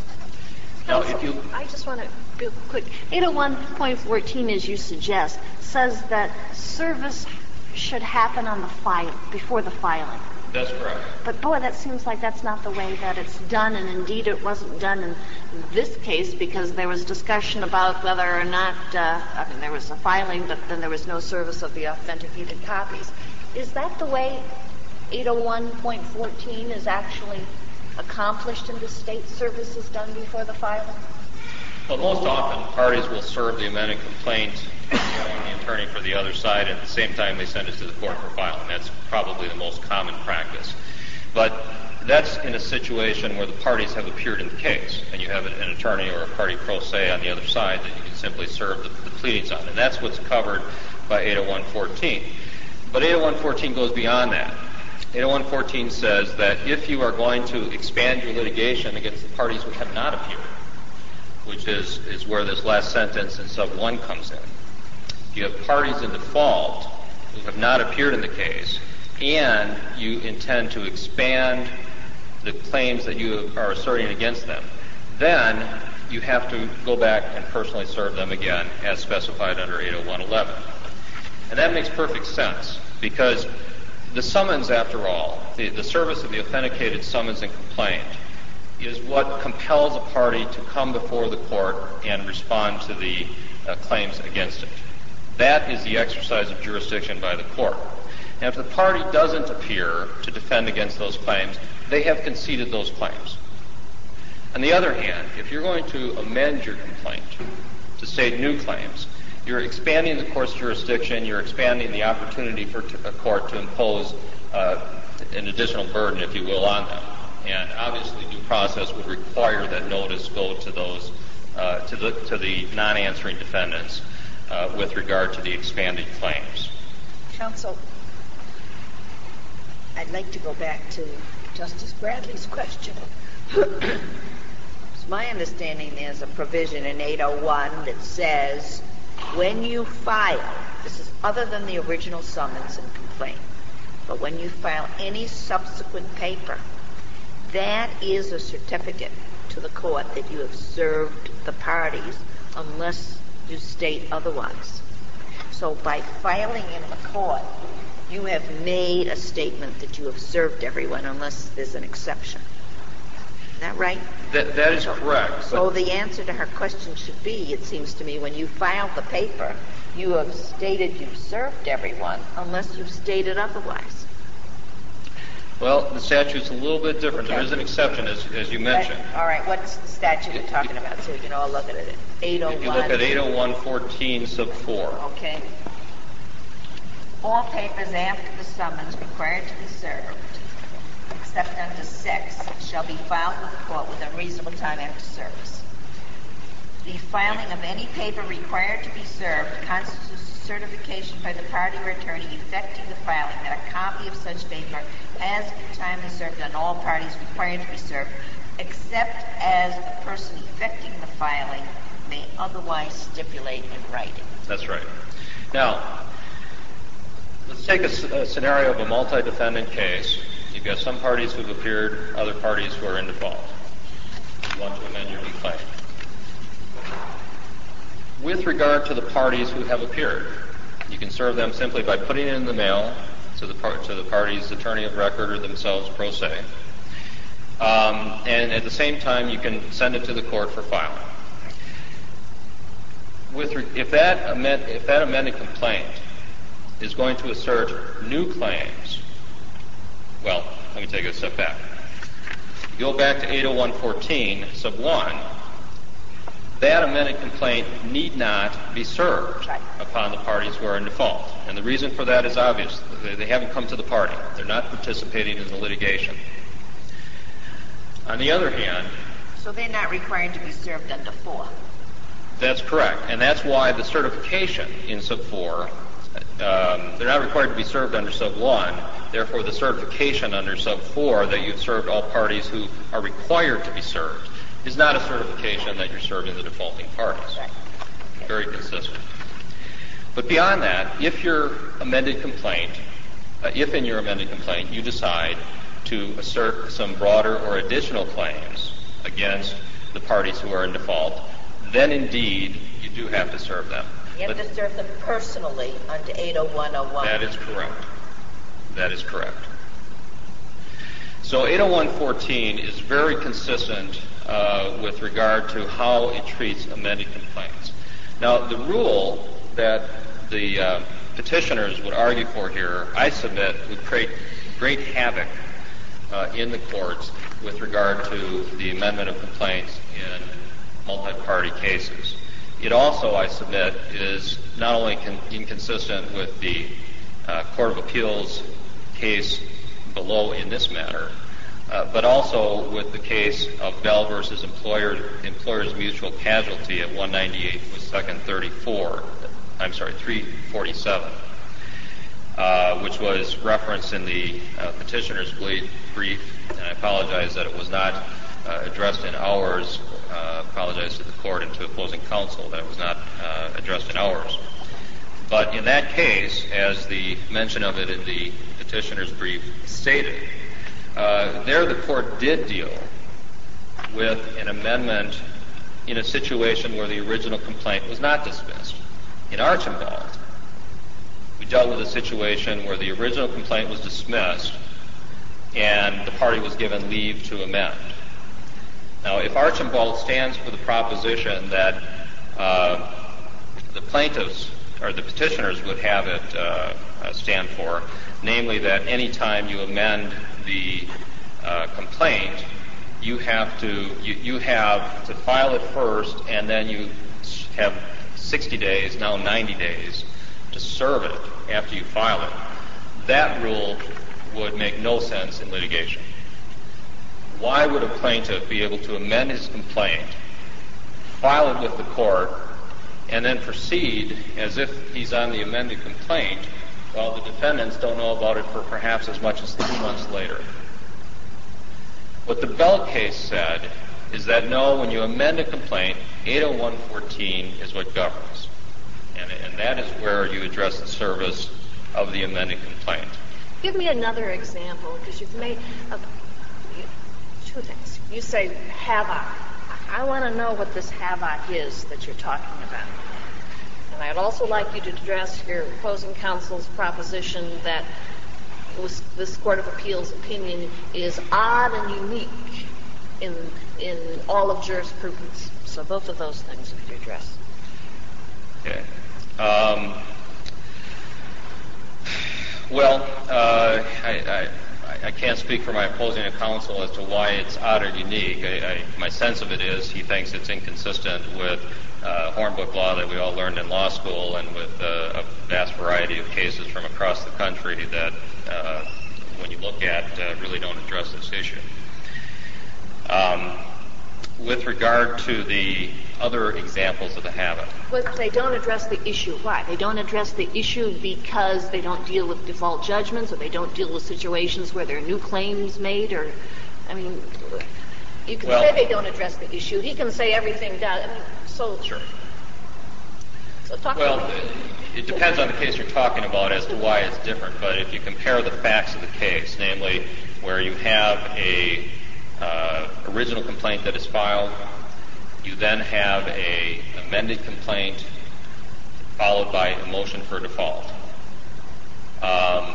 Now, if you I just want to real quick. eight oh one point fourteen, as you suggest, says that service should happen on the file before the filing. That's correct. But boy, that seems like that's not the way that it's done, and indeed it wasn't done in this case because there was discussion about whether or not, uh, I mean, there was a filing, but then there was no service of the authenticated copies. Is that the way eight oh one point fourteen is actually accomplished in the state? Service is done before the filing? Well, most often, parties will serve the amended complaint on the attorney for the other side, and at the same time they send it to the court for filing. That's probably the most common practice. But that's in a situation where the parties have appeared in the case, and you have an attorney or a party pro se on the other side that you can simply serve the, the pleadings on. And that's what's covered by eight oh one fourteen. But eight oh one fourteen goes beyond that. eight oh one fourteen says that if you are going to expand your litigation against the parties who have not appeared, which is, is where this last sentence in sub one comes in, if you have parties in default who have not appeared in the case, and you intend to expand the claims that you are asserting against them, then you have to go back and personally serve them again as specified under eight oh one eleven. And that makes perfect sense, because the summons, after all, the, the service of the authenticated summons and complaint, is what compels a party to come before the court and respond to the uh, claims against it. That is the exercise of jurisdiction by the court. And if the party doesn't appear to defend against those claims, they have conceded those claims. On the other hand, if you're going to amend your complaint to state new claims, you're expanding the court's jurisdiction, you're expanding the opportunity for t- a court to impose uh, an additional burden, if you will, on them. And obviously due process would require that notice go to those, uh, to the, to the non-answering defendants uh, with regard to the expanded claims. Counsel, I'd like to go back to Justice Bradley's question. It's my understanding there's a provision in eight oh one that says when you file, this is other than the original summons and complaint, but when you file any subsequent paper, that is a certificate to the court that you have served the parties unless you state otherwise. So by filing in the court, you have made a statement that you have served everyone unless there's an exception. Is that right? That, that is correct. So the answer to her question should be, it seems to me, when you file the paper, you have stated you've served everyone unless you've stated otherwise. Well, the statute's a little bit different. Okay. There is an exception, as, as you mentioned. But, all right, what's the statute we're talking about so we can all look at it? eight oh one. If you look at eight oh one fourteen sub four. Okay. All papers after the summons required to be served, except unto six, shall be filed with the court within reasonable time after service. The filing of any paper required to be served constitutes certification by the party or attorney effecting the filing that a copy of such paper has been timely served on all parties required to be served, except as the person effecting the filing may otherwise stipulate in writing. That's right. Now, let's take a, a scenario of a multi-defendant case. You've got some parties who've appeared, other parties who are in default. You want to amend your complaint. With regard to the parties who have appeared, you can serve them simply by putting it in the mail to the, par- to the party's attorney of record or themselves pro se. Um, and at the same time, you can send it to the court for filing. With re- if, that amend- if that amended complaint is going to assert new claims, well, let me take a step back. Go back to eight oh one fourteen, sub one. That amended complaint need not be served right. upon the parties who are in default. And the reason for that is obvious. They, they haven't come to the party. They're not participating in the litigation. On the other hand... So they're not required to be served under four. That's correct. And that's why the certification in sub four, um, they're not required to be served under sub one. Therefore, the certification under sub four that you've served all parties who are required to be served is not a certification that you're serving the defaulting parties. Right. Very consistent. But beyond that, if your amended complaint, uh, if in your amended complaint you decide to assert some broader or additional claims against the parties who are in default, then indeed you do have to serve them. You have but to serve them personally under eight oh one oh one. That is correct. That is correct. So eight oh one fourteen is very consistent uh, with regard to how it treats amended complaints. Now, the rule that the uh, petitioners would argue for here, I submit, would create great havoc uh, in the courts with regard to the amendment of complaints in multi-party cases. It also, I submit, is not only con- inconsistent with the uh, Court of Appeals case below in this matter, uh, but also with the case of Bell versus Employer, Employers Mutual Casualty at one ninety-eight with second thirty-four, I'm sorry, three forty-seven, uh, which was referenced in the uh, petitioner's brief, and I apologize that it was not uh, addressed in ours. Uh, apologize to the court and to opposing counsel that it was not uh, addressed in ours. But in that case, as the mention of it in the petitioner's brief stated, uh, there the court did deal with an amendment in a situation where the original complaint was not dismissed. In Archambault, we dealt with a situation where the original complaint was dismissed and the party was given leave to amend. Now, if Archambault stands for the proposition that uh, the plaintiffs or the petitioners would have it uh, uh, stand for, namely that any time you amend the uh, complaint, you have to you, you have to file it first, and then you have sixty days, now ninety days, to serve it after you file it. That rule would make no sense in litigation. Why would a plaintiff be able to amend his complaint, file it with the court, and then proceed as if he's on the amended complaint while the defendants don't know about it for perhaps as much as three months later? What the Bell case said is that no, when you amend a complaint, eight oh one fourteen is what governs. And, and that is where you address the service of the amended complaint. Give me another example, because you've made a two things. You say havoc. I want to know what this havoc is that you're talking about. And I'd also like you to address your opposing counsel's proposition that this Court of Appeals opinion is odd and unique in in all of jurisprudence. So both of those things if you address. Okay. Um, well, uh, I, I I can't speak for my opposing counsel as to why it's odd or unique. I, I, my sense of it is he thinks it's inconsistent with uh, Hornbook law that we all learned in law school and with uh, a vast variety of cases from across the country that uh, when you look at, uh, really don't address this issue. Um, with regard to the other examples of the habit. Well, they don't address the issue. Why? They don't address the issue because they don't deal with default judgments, or they don't deal with situations where there are new claims made, or, I mean, you can well, say they don't address the issue. He can say everything does. I mean, so. Sure. So talk well, about it. It depends on the case you're talking about as to why it's different, but if you compare the facts of the case, namely where you have a uh, original complaint that is filed, you then have a amended complaint followed by a motion for default. Um,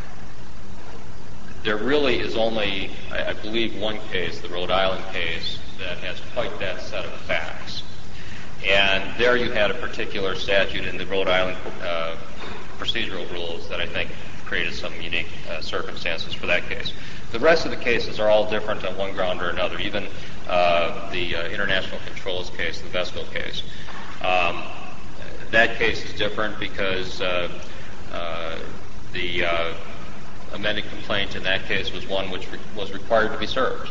there really is only, I, I believe, one case, the Rhode Island case, that has quite that set of facts. And there you had a particular statute in the Rhode Island uh, procedural rules that I think created some unique uh, circumstances for that case. The rest of the cases are all different on one ground or another, even uh, the uh, international controls case, the Vesco case. Um, that case is different because uh, uh, the uh, amended complaint in that case was one which re- was required to be served.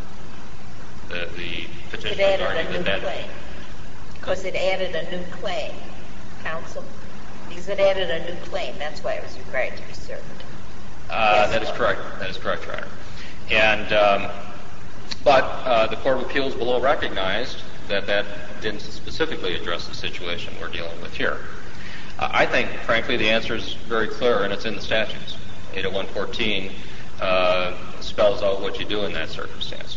The, the petitioner It added argued a new that claim. Because it added a new claim, counsel. Because it added a new claim. That's why it was required to be served. Uh, Yes. that is correct. That is correct, Your Honor. And um, but uh, the Court of Appeals below recognized that that didn't specifically address the situation we're dealing with here. Uh, I think, frankly, the answer is very clear, and it's in the statutes. eight oh one fourteen uh, spells out what you do in that circumstance.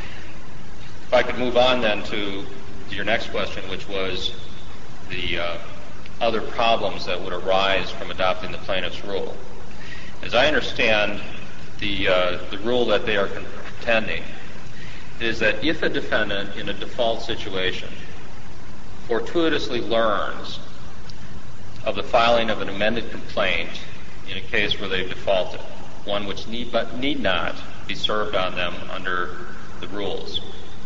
If I could move on then to your next question, which was the uh, other problems that would arise from adopting the plaintiff's rule. As I understand the uh, the rule that they are contending is that if a defendant in a default situation fortuitously learns of the filing of an amended complaint in a case where they've defaulted, one which need but need not be served on them under the rules,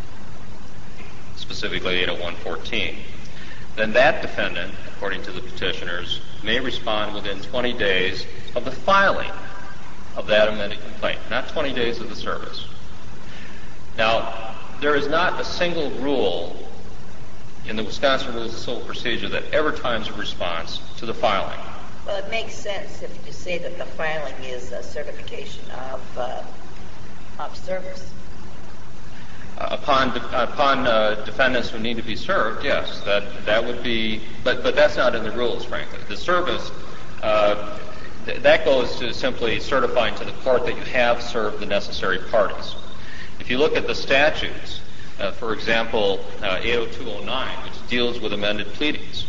specifically eight oh one fourteen, then that defendant, according to the petitioners, may respond within twenty days of the filing of that amended complaint, not twenty days of the service. Now, there is not a single rule in the Wisconsin Rules of Civil Procedure that ever times a response to the filing. Well, it makes sense if you say that the filing is a certification of, uh, of service. Uh, upon de- upon uh, defendants who need to be served, yes, that that would be, but but that's not in the rules, frankly. The service uh, th- that goes to simply certifying to the court that you have served the necessary parties. If you look at the statutes, uh, for example, uh, eight oh two oh nine, which deals with amended pleadings,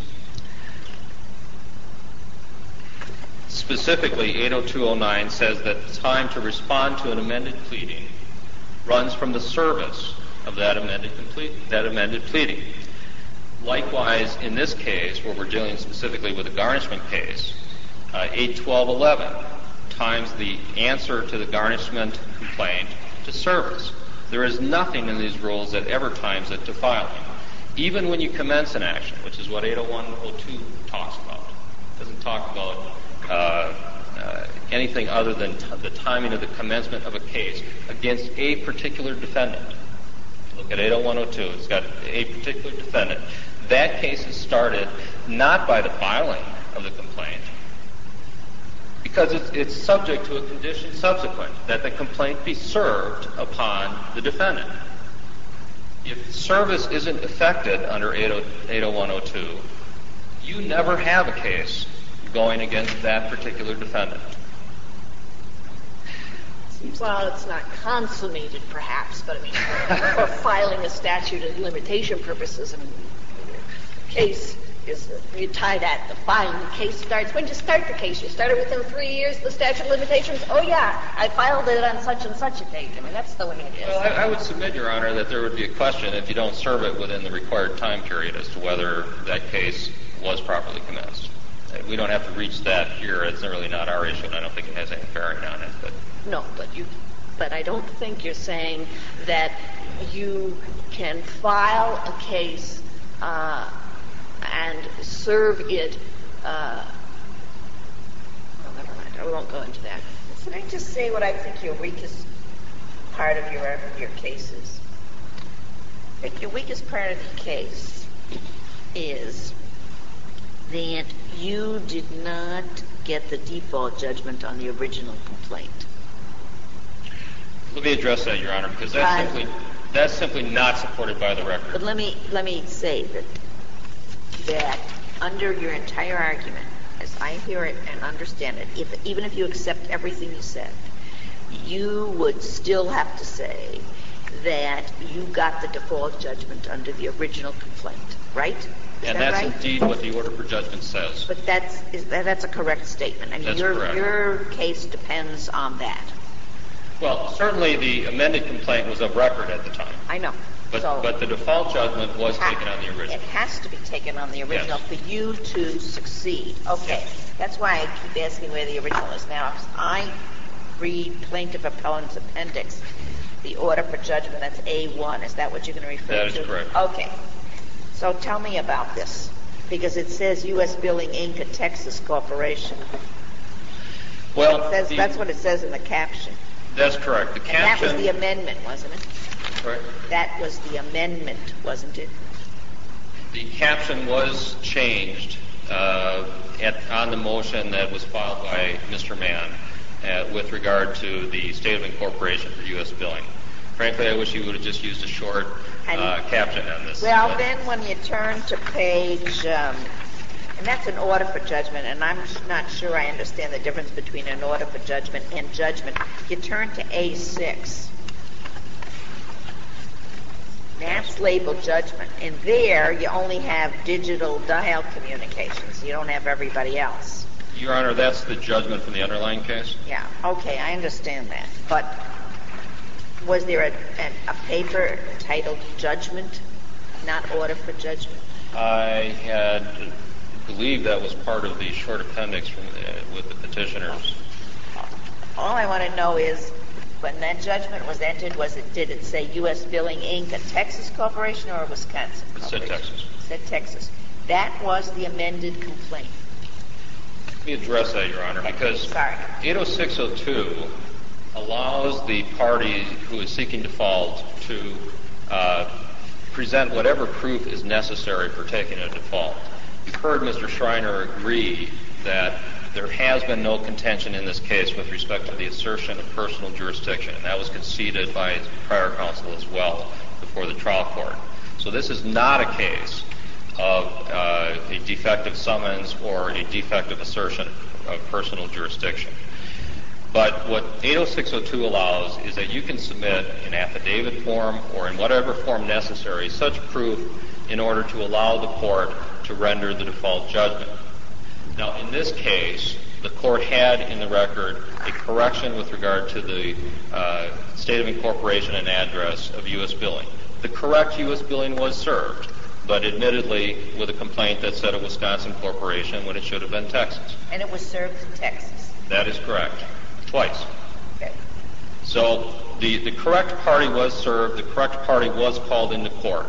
specifically eight oh two oh nine says that the time to respond to an amended pleading runs from the service of that amended complete, that amended pleading. Likewise, in this case, where we're dealing specifically with a garnishment case, uh, eight twelve eleven times the answer to the garnishment complaint to service. There is nothing in these rules that ever times it to filing. Even when you commence an action, which is what eight oh one oh two talks about. It doesn't talk about uh, Uh, anything other than t- the timing of the commencement of a case against a particular defendant. Look at eight oh one oh two. It's got a particular defendant. That case is started not by the filing of the complaint, because it's, it's subject to a condition subsequent that the complaint be served upon the defendant. If service isn't effected under eight oh one oh two, you never have a case going against that particular defendant. Well, it's not consummated, perhaps, but I mean, for filing a statute of limitation purposes, I mean, the case is, you tie that, the filing, the case starts, when you start the case, you start it within three years, the statute of limitations, oh yeah, I filed it on such and such a date. I mean, that's the way it is. Well, I, I would submit, Your Honor, that there would be a question if you don't serve it within the required time period as to whether that case was properly commenced. We don't have to reach that here. It's really not our issue, and I don't think it has any bearing on it. But no, but you, but I don't think you're saying that you can file a case uh, and serve it. Uh, well, never mind. I won't go into that. Can I just say what I think your weakest part of your your case is? I think your weakest part of the case is that you did not get the default judgment on the original complaint. Let me address that, Your Honor, because that's Uh, simply that's simply not supported by the But record. let me let me say that that under your entire argument, as I hear it and understand it, if even if you accept everything you said, you would still have to say that you got the default judgment under the original complaint, right? Is And that that's right? indeed what the order for judgment says. But that's is that, that's a correct statement. I mean, That's your correct. your case depends on that. Well, certainly the amended complaint was of record at the time. I know. But, so but the default judgment was ha- taken on the original. It has to be taken on the original Yes. for you to succeed. Okay. Yes. That's why I keep asking where the original is. Now, if I read Plaintiff Appellant's Appendix, the order for judgment, that's A one. Is that what you're going to refer That to? is correct. Okay. So tell me about this, because it says U S Billing, Incorporated, a Texas Corporation. Well, It says, the- that's what it says in the caption. that's correct. The And that caption. was the amendment, wasn't it? Right. That was the amendment, wasn't it? The caption was changed uh, at, on the motion that was filed by Mister Mann uh, with regard to the state of incorporation for U S billing. Frankly, I wish he would have just used a short uh, caption on this. Well, But- then when you turn to page, um, and that's an order for judgment, and I'm not sure I understand the difference between an order for judgment and judgment. You turn to A six. That's labeled judgment. And there, you only have digital dial communications. You don't have everybody else. Your Honor, that's the judgment from the underlying case. Yeah, okay, I understand that. But was there a, a, a paper titled judgment, not order for judgment? I had believed that was part of the short appendix from, uh, with the petitioners. All I want to know is, when that judgment was entered, was it, did it say U S Billing, Incorporated, a Texas corporation, or a Wisconsin It said corporation? Texas. It said Texas. That was the amended complaint. Let me address that, Your Honor, because Sorry. eight oh six oh two allows the party who is seeking default to uh, present whatever proof is necessary for taking a default. You've heard Mister Schreiner agree that there has been no contention in this case with respect to the assertion of personal jurisdiction. That was conceded by his prior counsel as well before the trial court. So this is not a case of uh, a defective summons or a defective assertion of personal jurisdiction. But what eight oh six oh two allows is that you can submit in affidavit form or in whatever form necessary such proof in order to allow the court to render the default judgment. Now, in this case, the court had in the record a correction with regard to the uh, state of incorporation and address of U S billing. The correct U S billing was served, but admittedly with a complaint that said a Wisconsin corporation when it should have been Texas. And it was served in Texas. That is correct. Twice. Okay. So the, the correct party was served, the correct party was called into court.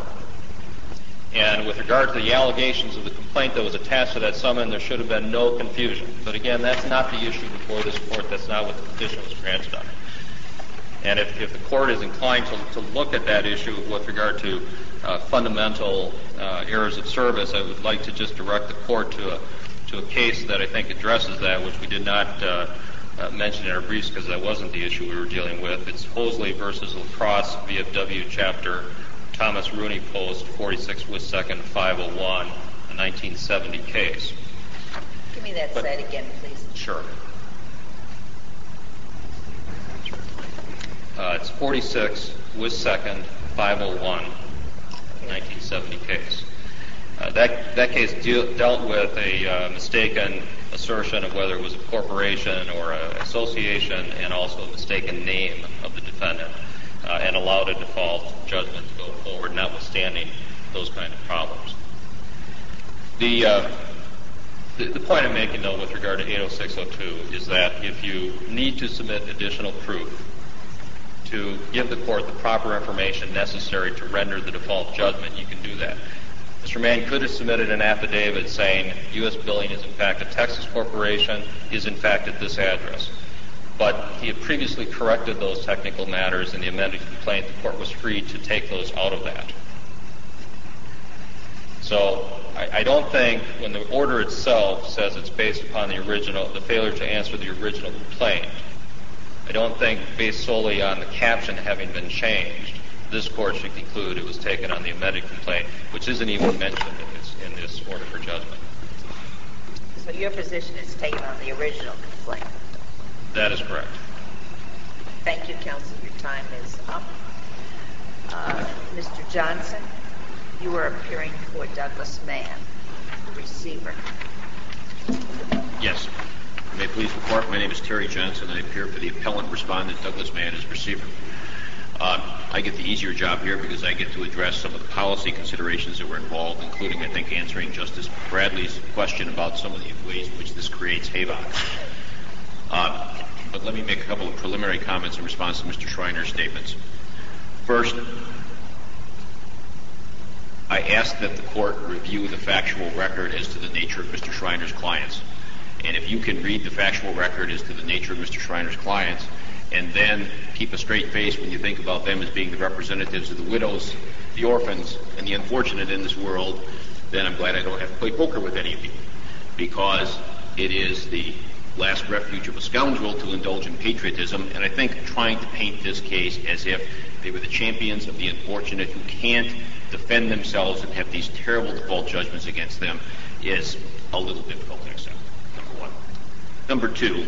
And with regard to the allegations of the complaint that was attached to that summons, there should have been no confusion. But again, that's not the issue before this court. That's not what the petition was granted on. And if, if the court is inclined to, to look at that issue with regard to uh, fundamental uh, errors of service, I would like to just direct the court to a, to a case that I think addresses that, which we did not uh, uh, mention in our briefs because that wasn't the issue we were dealing with. It's Hosley versus Lacrosse V F W chapter Thomas Rooney Post, forty-six West second, five oh one, a nineteen seventy case. Give me that But- site again, please. Sure. Uh, it's forty-six West second, five oh one, nineteen seventy case. Uh, that that case deal, dealt with a uh, mistaken assertion of whether it was a corporation or an association, and also a mistaken name of the defendant, uh, and allowed a default judgment to go forward, notwithstanding those kind of problems. The, uh, the the point I'm making, though, with regard to eight oh six oh two is that if you need to submit additional proof to give the court the proper information necessary to render the default judgment, you can do that. Mister Mann could have submitted an affidavit saying U S Billing is in fact a Texas corporation, is in fact at this address. but he had previously corrected those technical matters in the amended complaint. The court was free to take those out of that. So I, I don't think when the order itself says it's based upon the original, the failure to answer the original complaint, I don't think based solely on the caption having been changed, this court should conclude it was taken on the amended complaint, which isn't even mentioned in this, in this order for judgment. So your position is taken on the original complaint? That is correct. Thank you, counsel. Your time is up. Uh, Mister Johnson, you are appearing for Douglas Mann, the receiver. Yes. May it please the court, my name is Terry Johnson. I appear for the appellant respondent, Douglas Mann, as receiver. Uh, I get the easier job here because I get to address some of the policy considerations that were involved, including, I think, answering Justice Bradley's question about some of the ways in which this creates havoc. Uh, but let me make a couple of preliminary comments in response to Mister Schreiner's statements. First, I asked that the court review the factual record as to the nature of Mister Schreiner's clients. And if you can read the factual record as to the nature of Mister Schreiner's clients and then keep a straight face when you think about them as being the representatives of the widows, the orphans, and the unfortunate in this world, then I'm glad I don't have to play poker with any of you, because it is the last refuge of a scoundrel to indulge in patriotism, and I think trying to paint this case as if they were the champions of the unfortunate who can't defend themselves and have these terrible default judgments against them is a little difficult to accept, number one. Number two,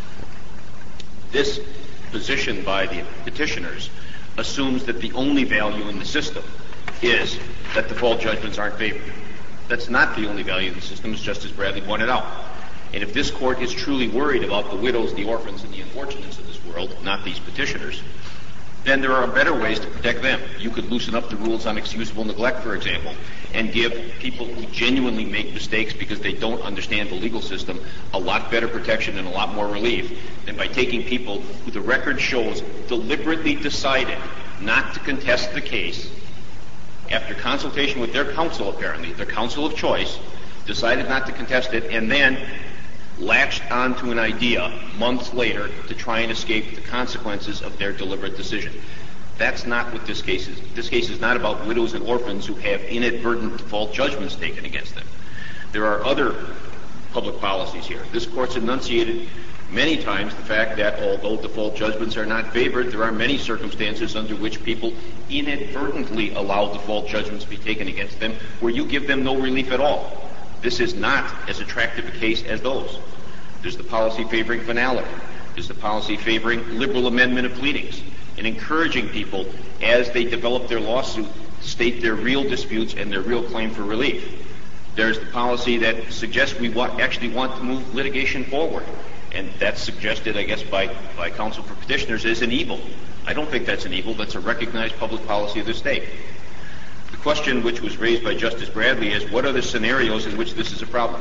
this position by the petitioners assumes that the only value in the system is that default judgments aren't favored. That's not the only value in the system, as Justice Bradley pointed out. And if this court is truly worried about the widows, the orphans, and the unfortunates of this world, not these petitioners, then there are better ways to protect them. You could loosen up the rules on excusable neglect, for example, and give people who genuinely make mistakes because they don't understand the legal system a lot better protection and a lot more relief than by taking people who the record shows deliberately decided not to contest the case after consultation with their counsel, apparently, their counsel of choice, decided not to contest it, and then latched onto an idea months later to try and escape the consequences of their deliberate decision. That's not what this case is. This case is not about widows and orphans who have inadvertent default judgments taken against them. There are other public policies here. This court's enunciated many times the fact that although default judgments are not favored, there are many circumstances under which people inadvertently allow default judgments to be taken against them where you give them no relief at all. This is not as attractive a case as those. There's the policy favoring finality. There's the policy favoring liberal amendment of pleadings and encouraging people as they develop their lawsuit to state their real disputes and their real claim for relief. There's the policy that suggests we want, actually want to move litigation forward. And that's suggested, I guess, by, by counsel for petitioners as an evil. I don't think that's an evil. That's a recognized public policy of the state. The question which was raised by Justice Bradley is, what are the scenarios in which this is a problem?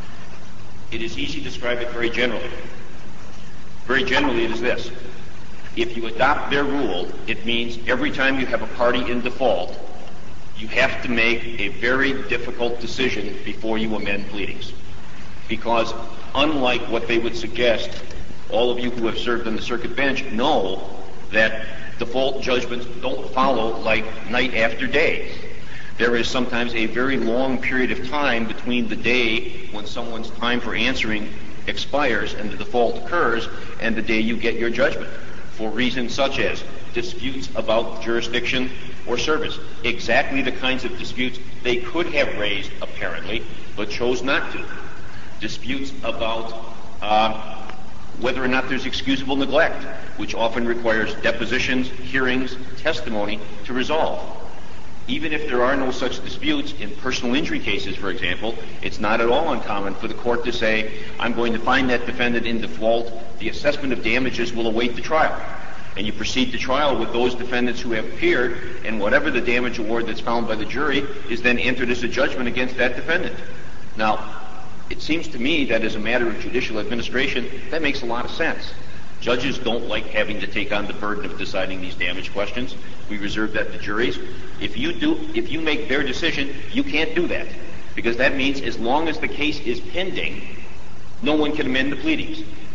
It is easy to describe it very generally. Very generally, it is this. If you adopt their rule, it means every time you have a party in default, you have to make a very difficult decision before you amend pleadings. Because unlike what they would suggest, all of you who have served on the circuit bench know that default judgments don't follow like night after day. There is sometimes a very long period of time between the day when someone's time for answering expires and the default occurs and the day you get your judgment, for reasons such as disputes about jurisdiction or service. Exactly the kinds of disputes they could have raised, apparently, but chose not to. Disputes about uh, whether or not there's excusable neglect, which often requires depositions, hearings, testimony to resolve. Even if there are no such disputes in personal injury cases, for example, it's not at all uncommon for the court to say, I'm going to find that defendant in default, the assessment of damages will await the trial. And you proceed to trial with those defendants who have appeared, and whatever the damage award that's found by the jury is then entered as a judgment against that defendant. Now, it seems to me that as a matter of judicial administration, that makes a lot of sense. Judges don't like having to take on the burden of deciding these damage questions. We reserve that to juries. If you do, if you make their decision, you can't do that, because that means as long as the case is pending, no one can amend the pleadings.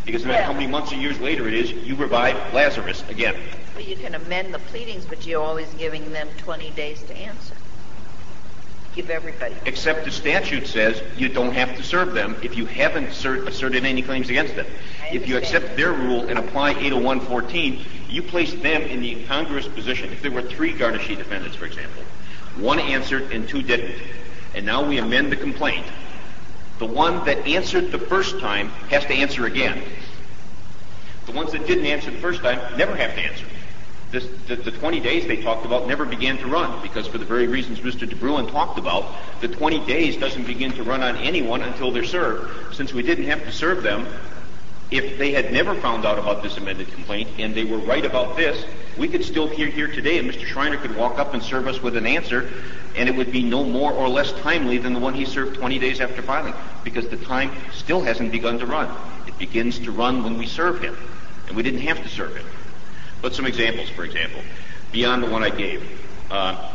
Because no matter Yeah. how many months or years later it is, you revive Lazarus again. Well, you can amend the pleadings, but you're always giving them twenty days to answer. Give everybody. Except the statute says you don't have to serve them if you haven't assert, asserted any claims against them. I If you understand. accept their rule and apply eight oh one fourteen, you place them in the incongruous position. If there were three Gardashi defendants, for example, one answered and two didn't, and now we amend the complaint, the one that answered the first time has to answer again. The ones that didn't answer the first time never have to answer. This, the, the twenty days they talked about never began to run, because for the very reasons Mister DeBruin talked about, the twenty days doesn't begin to run on anyone until they're served. Since we didn't have to serve them, if they had never found out about this amended complaint and they were right about this, we could still hear here today and Mister Schreiner could walk up and serve us with an answer, and it would be no more or less timely than the one he served twenty days after filing, because the time still hasn't begun to run. It begins to run when we serve him, and we didn't have to serve him. But some examples, for example, beyond the one I gave. Uh,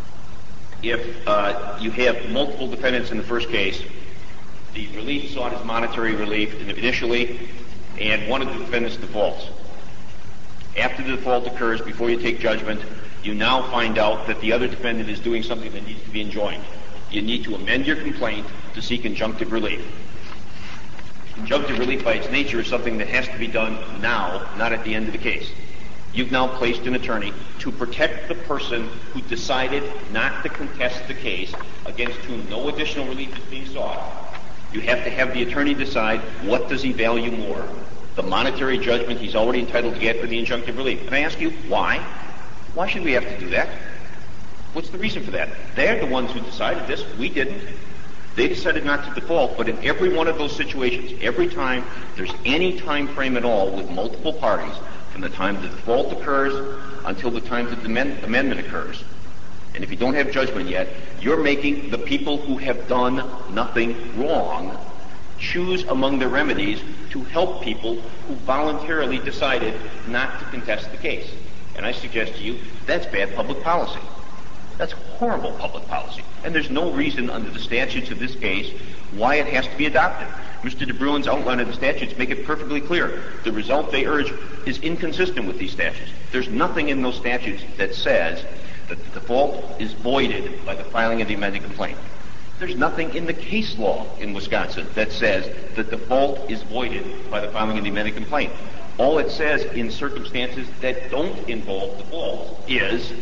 if uh, you have multiple defendants in the first case, the relief sought is monetary relief initially, and one of the defendants defaults. After the default occurs, before you take judgment, you now find out that the other defendant is doing something that needs to be enjoined. You need to amend your complaint to seek injunctive relief. Injunctive relief by its nature is something that has to be done now, not at the end of the case. You've now placed an attorney to protect the person who decided not to contest the case, against whom no additional relief is being sought. You have to have the attorney decide what does he value more, the monetary judgment he's already entitled to get for the injunctive relief. And I ask you, why? Why should we have to do that? What's the reason for that? They're the ones who decided this. We didn't. They decided not to default, but in every one of those situations, every time there's any time frame at all with multiple parties, from the time the default occurs until the time the amend- amendment occurs, and if you don't have judgment yet, you're making the people who have done nothing wrong choose among the remedies to help people who voluntarily decided not to contest the case. And I suggest to you, that's bad public policy. That's horrible public policy. And there's no reason under the statutes of this case why it has to be adopted. Mister DeBruin's outline of the statutes make it perfectly clear. The result they urge is inconsistent with these statutes. There's nothing in those statutes that says that the default is voided by the filing of the amended complaint. There's nothing in the case law in Wisconsin that says that default is voided by the filing of the amended complaint. All it says in circumstances that don't involve default is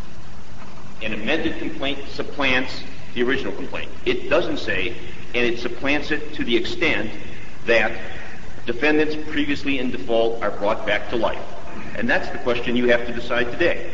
an amended complaint supplants the original complaint. It doesn't say, and it supplants it to the extent that defendants previously in default are brought back to life. And that's the question you have to decide today.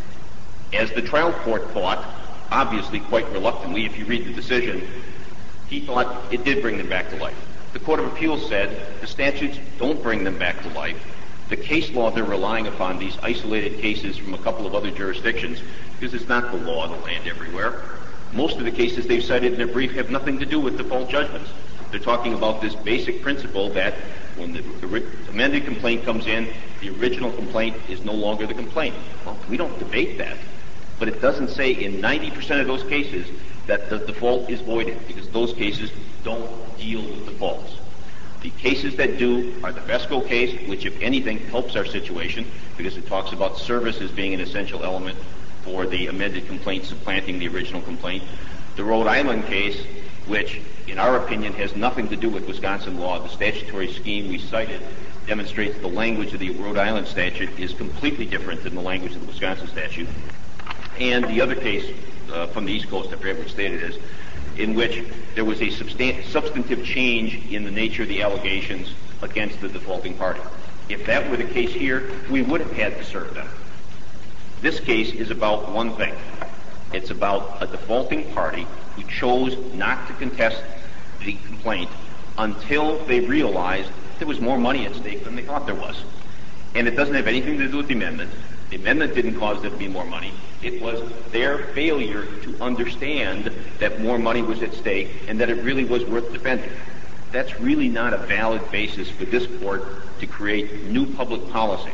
As the trial court thought, obviously quite reluctantly, if you read the decision, he thought it did bring them back to life. The Court of Appeals said the statutes don't bring them back to life. The case law they're relying upon, these isolated cases from a couple of other jurisdictions, because it's not the law of the land everywhere. Most of the cases they've cited in their brief have nothing to do with default judgments. They're talking about this basic principle that when the amended complaint comes in, the original complaint is no longer the complaint. Well, we don't debate that. But it doesn't say in ninety percent of those cases that the default is voided, because those cases don't deal with defaults. The cases that do are the Vesco case, which, if anything, helps our situation, because it talks about service as being an essential element for the amended complaint supplanting the original complaint. The Rhode Island case, which, in our opinion, has nothing to do with Wisconsin law. The statutory scheme we cited demonstrates the language of the Rhode Island statute is completely different than the language of the Wisconsin statute. And the other case uh, from the East Coast, I forget which state it is, in which there was a substan- substantive change in the nature of the allegations against the defaulting party. If that were the case here, we would have had to serve them. This case is about one thing. It's about a defaulting party who chose not to contest the complaint until they realized there was more money at stake than they thought there was. And it doesn't have anything to do with the amendment. The amendment didn't cause there to be more money. It was their failure to understand that more money was at stake and that it really was worth defending. That's really not a valid basis for this court to create new public policy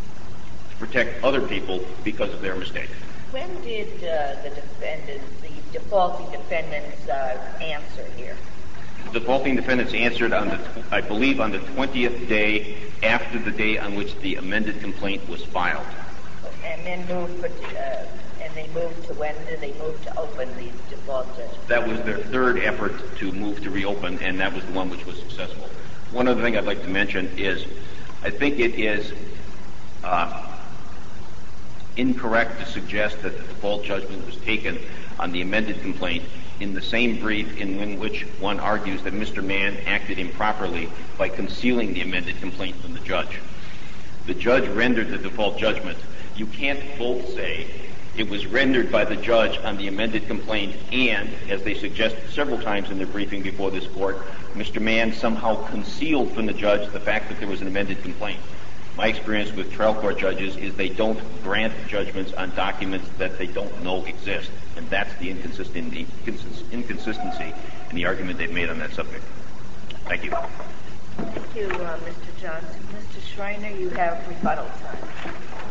to protect other people because of their mistake. When did uh, the defendant, the defaulting defendants, uh, answer here? The defaulting defendants answered on the, I believe, on the twentieth day after the day on which the amended complaint was filed. And then moved, for, uh, and they moved to when did they move to open the default judgment? That was their third effort to move to reopen, and that was the one which was successful. One other thing I'd like to mention is I think it is uh, incorrect to suggest that the default judgment was taken on the amended complaint in the same brief in which one argues that Mister Mann acted improperly by concealing the amended complaint from the judge. The judge rendered the default judgment. You can't both say it was rendered by the judge on the amended complaint and, as they suggested several times in their briefing before this court, Mister Mann somehow concealed from the judge the fact that there was an amended complaint. My experience with trial court judges is they don't grant judgments on documents that they don't know exist, and that's the inconsistency, inconsistency in the argument they've made on that subject. Thank you. Thank you, uh, Mister Johnson. Mister Schreiner, you have rebuttal time.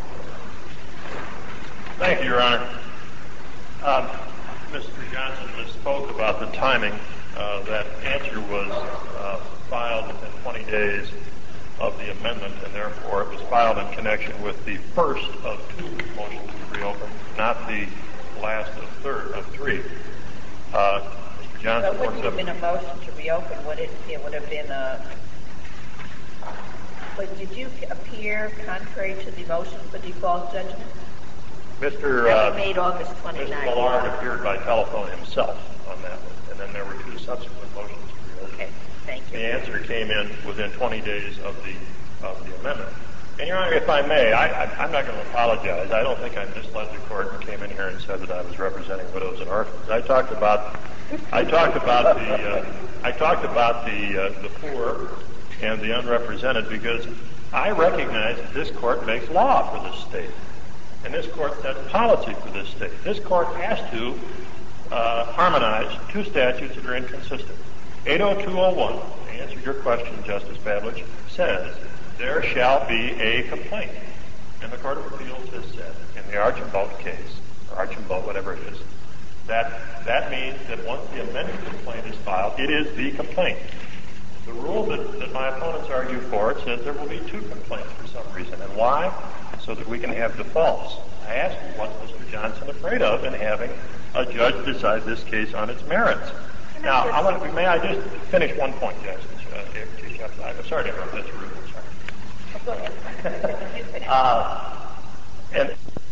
Thank you, Your Honor. Um, Mister Johnson misspoke about the timing. Uh, that answer was uh, filed within twenty days of the amendment, and therefore it was filed in connection with the first of two motions to reopen, not the last of third of three. Uh, Mister Johnson, but wouldn't it have been a motion to reopen? Would it? It would have been a. But did you appear contrary to the motion for default judgment? Mister Uh, made August twenty-ninth. Mister Millard appeared by telephone himself on that one, and then there were two subsequent motions to reopen. Okay, thank you. The answer came in within twenty days of the of the amendment. And Your Honor, if I may, I, I, I'm not going to apologize. I don't think I misled the court and came in here and said that I was representing widows and orphans. I talked about I talked about the uh, I talked about the uh, the poor and the unrepresented because I recognize that this court makes law for this state. And this court sets policy for this state. This court has to uh, harmonize two statutes that are inconsistent. eight oh two oh one, to answer your question, Justice Pavlich, says there shall be a complaint. And the Court of Appeals has said in the Archambault case, or Archambault, whatever it is, that that means that once the amended complaint is filed, it is the complaint. The rule that, that my opponents argue for it says there will be two complaints for some reason. And why? So that we can have defaults. I asked you, what's Mister Johnson afraid of in having a judge decide this case on its merits? Can now, I, I want to, may I just finish one point, Justice? Uh, I'm sorry to interrupt. That's rude. I'm sorry. Go ahead. uh, and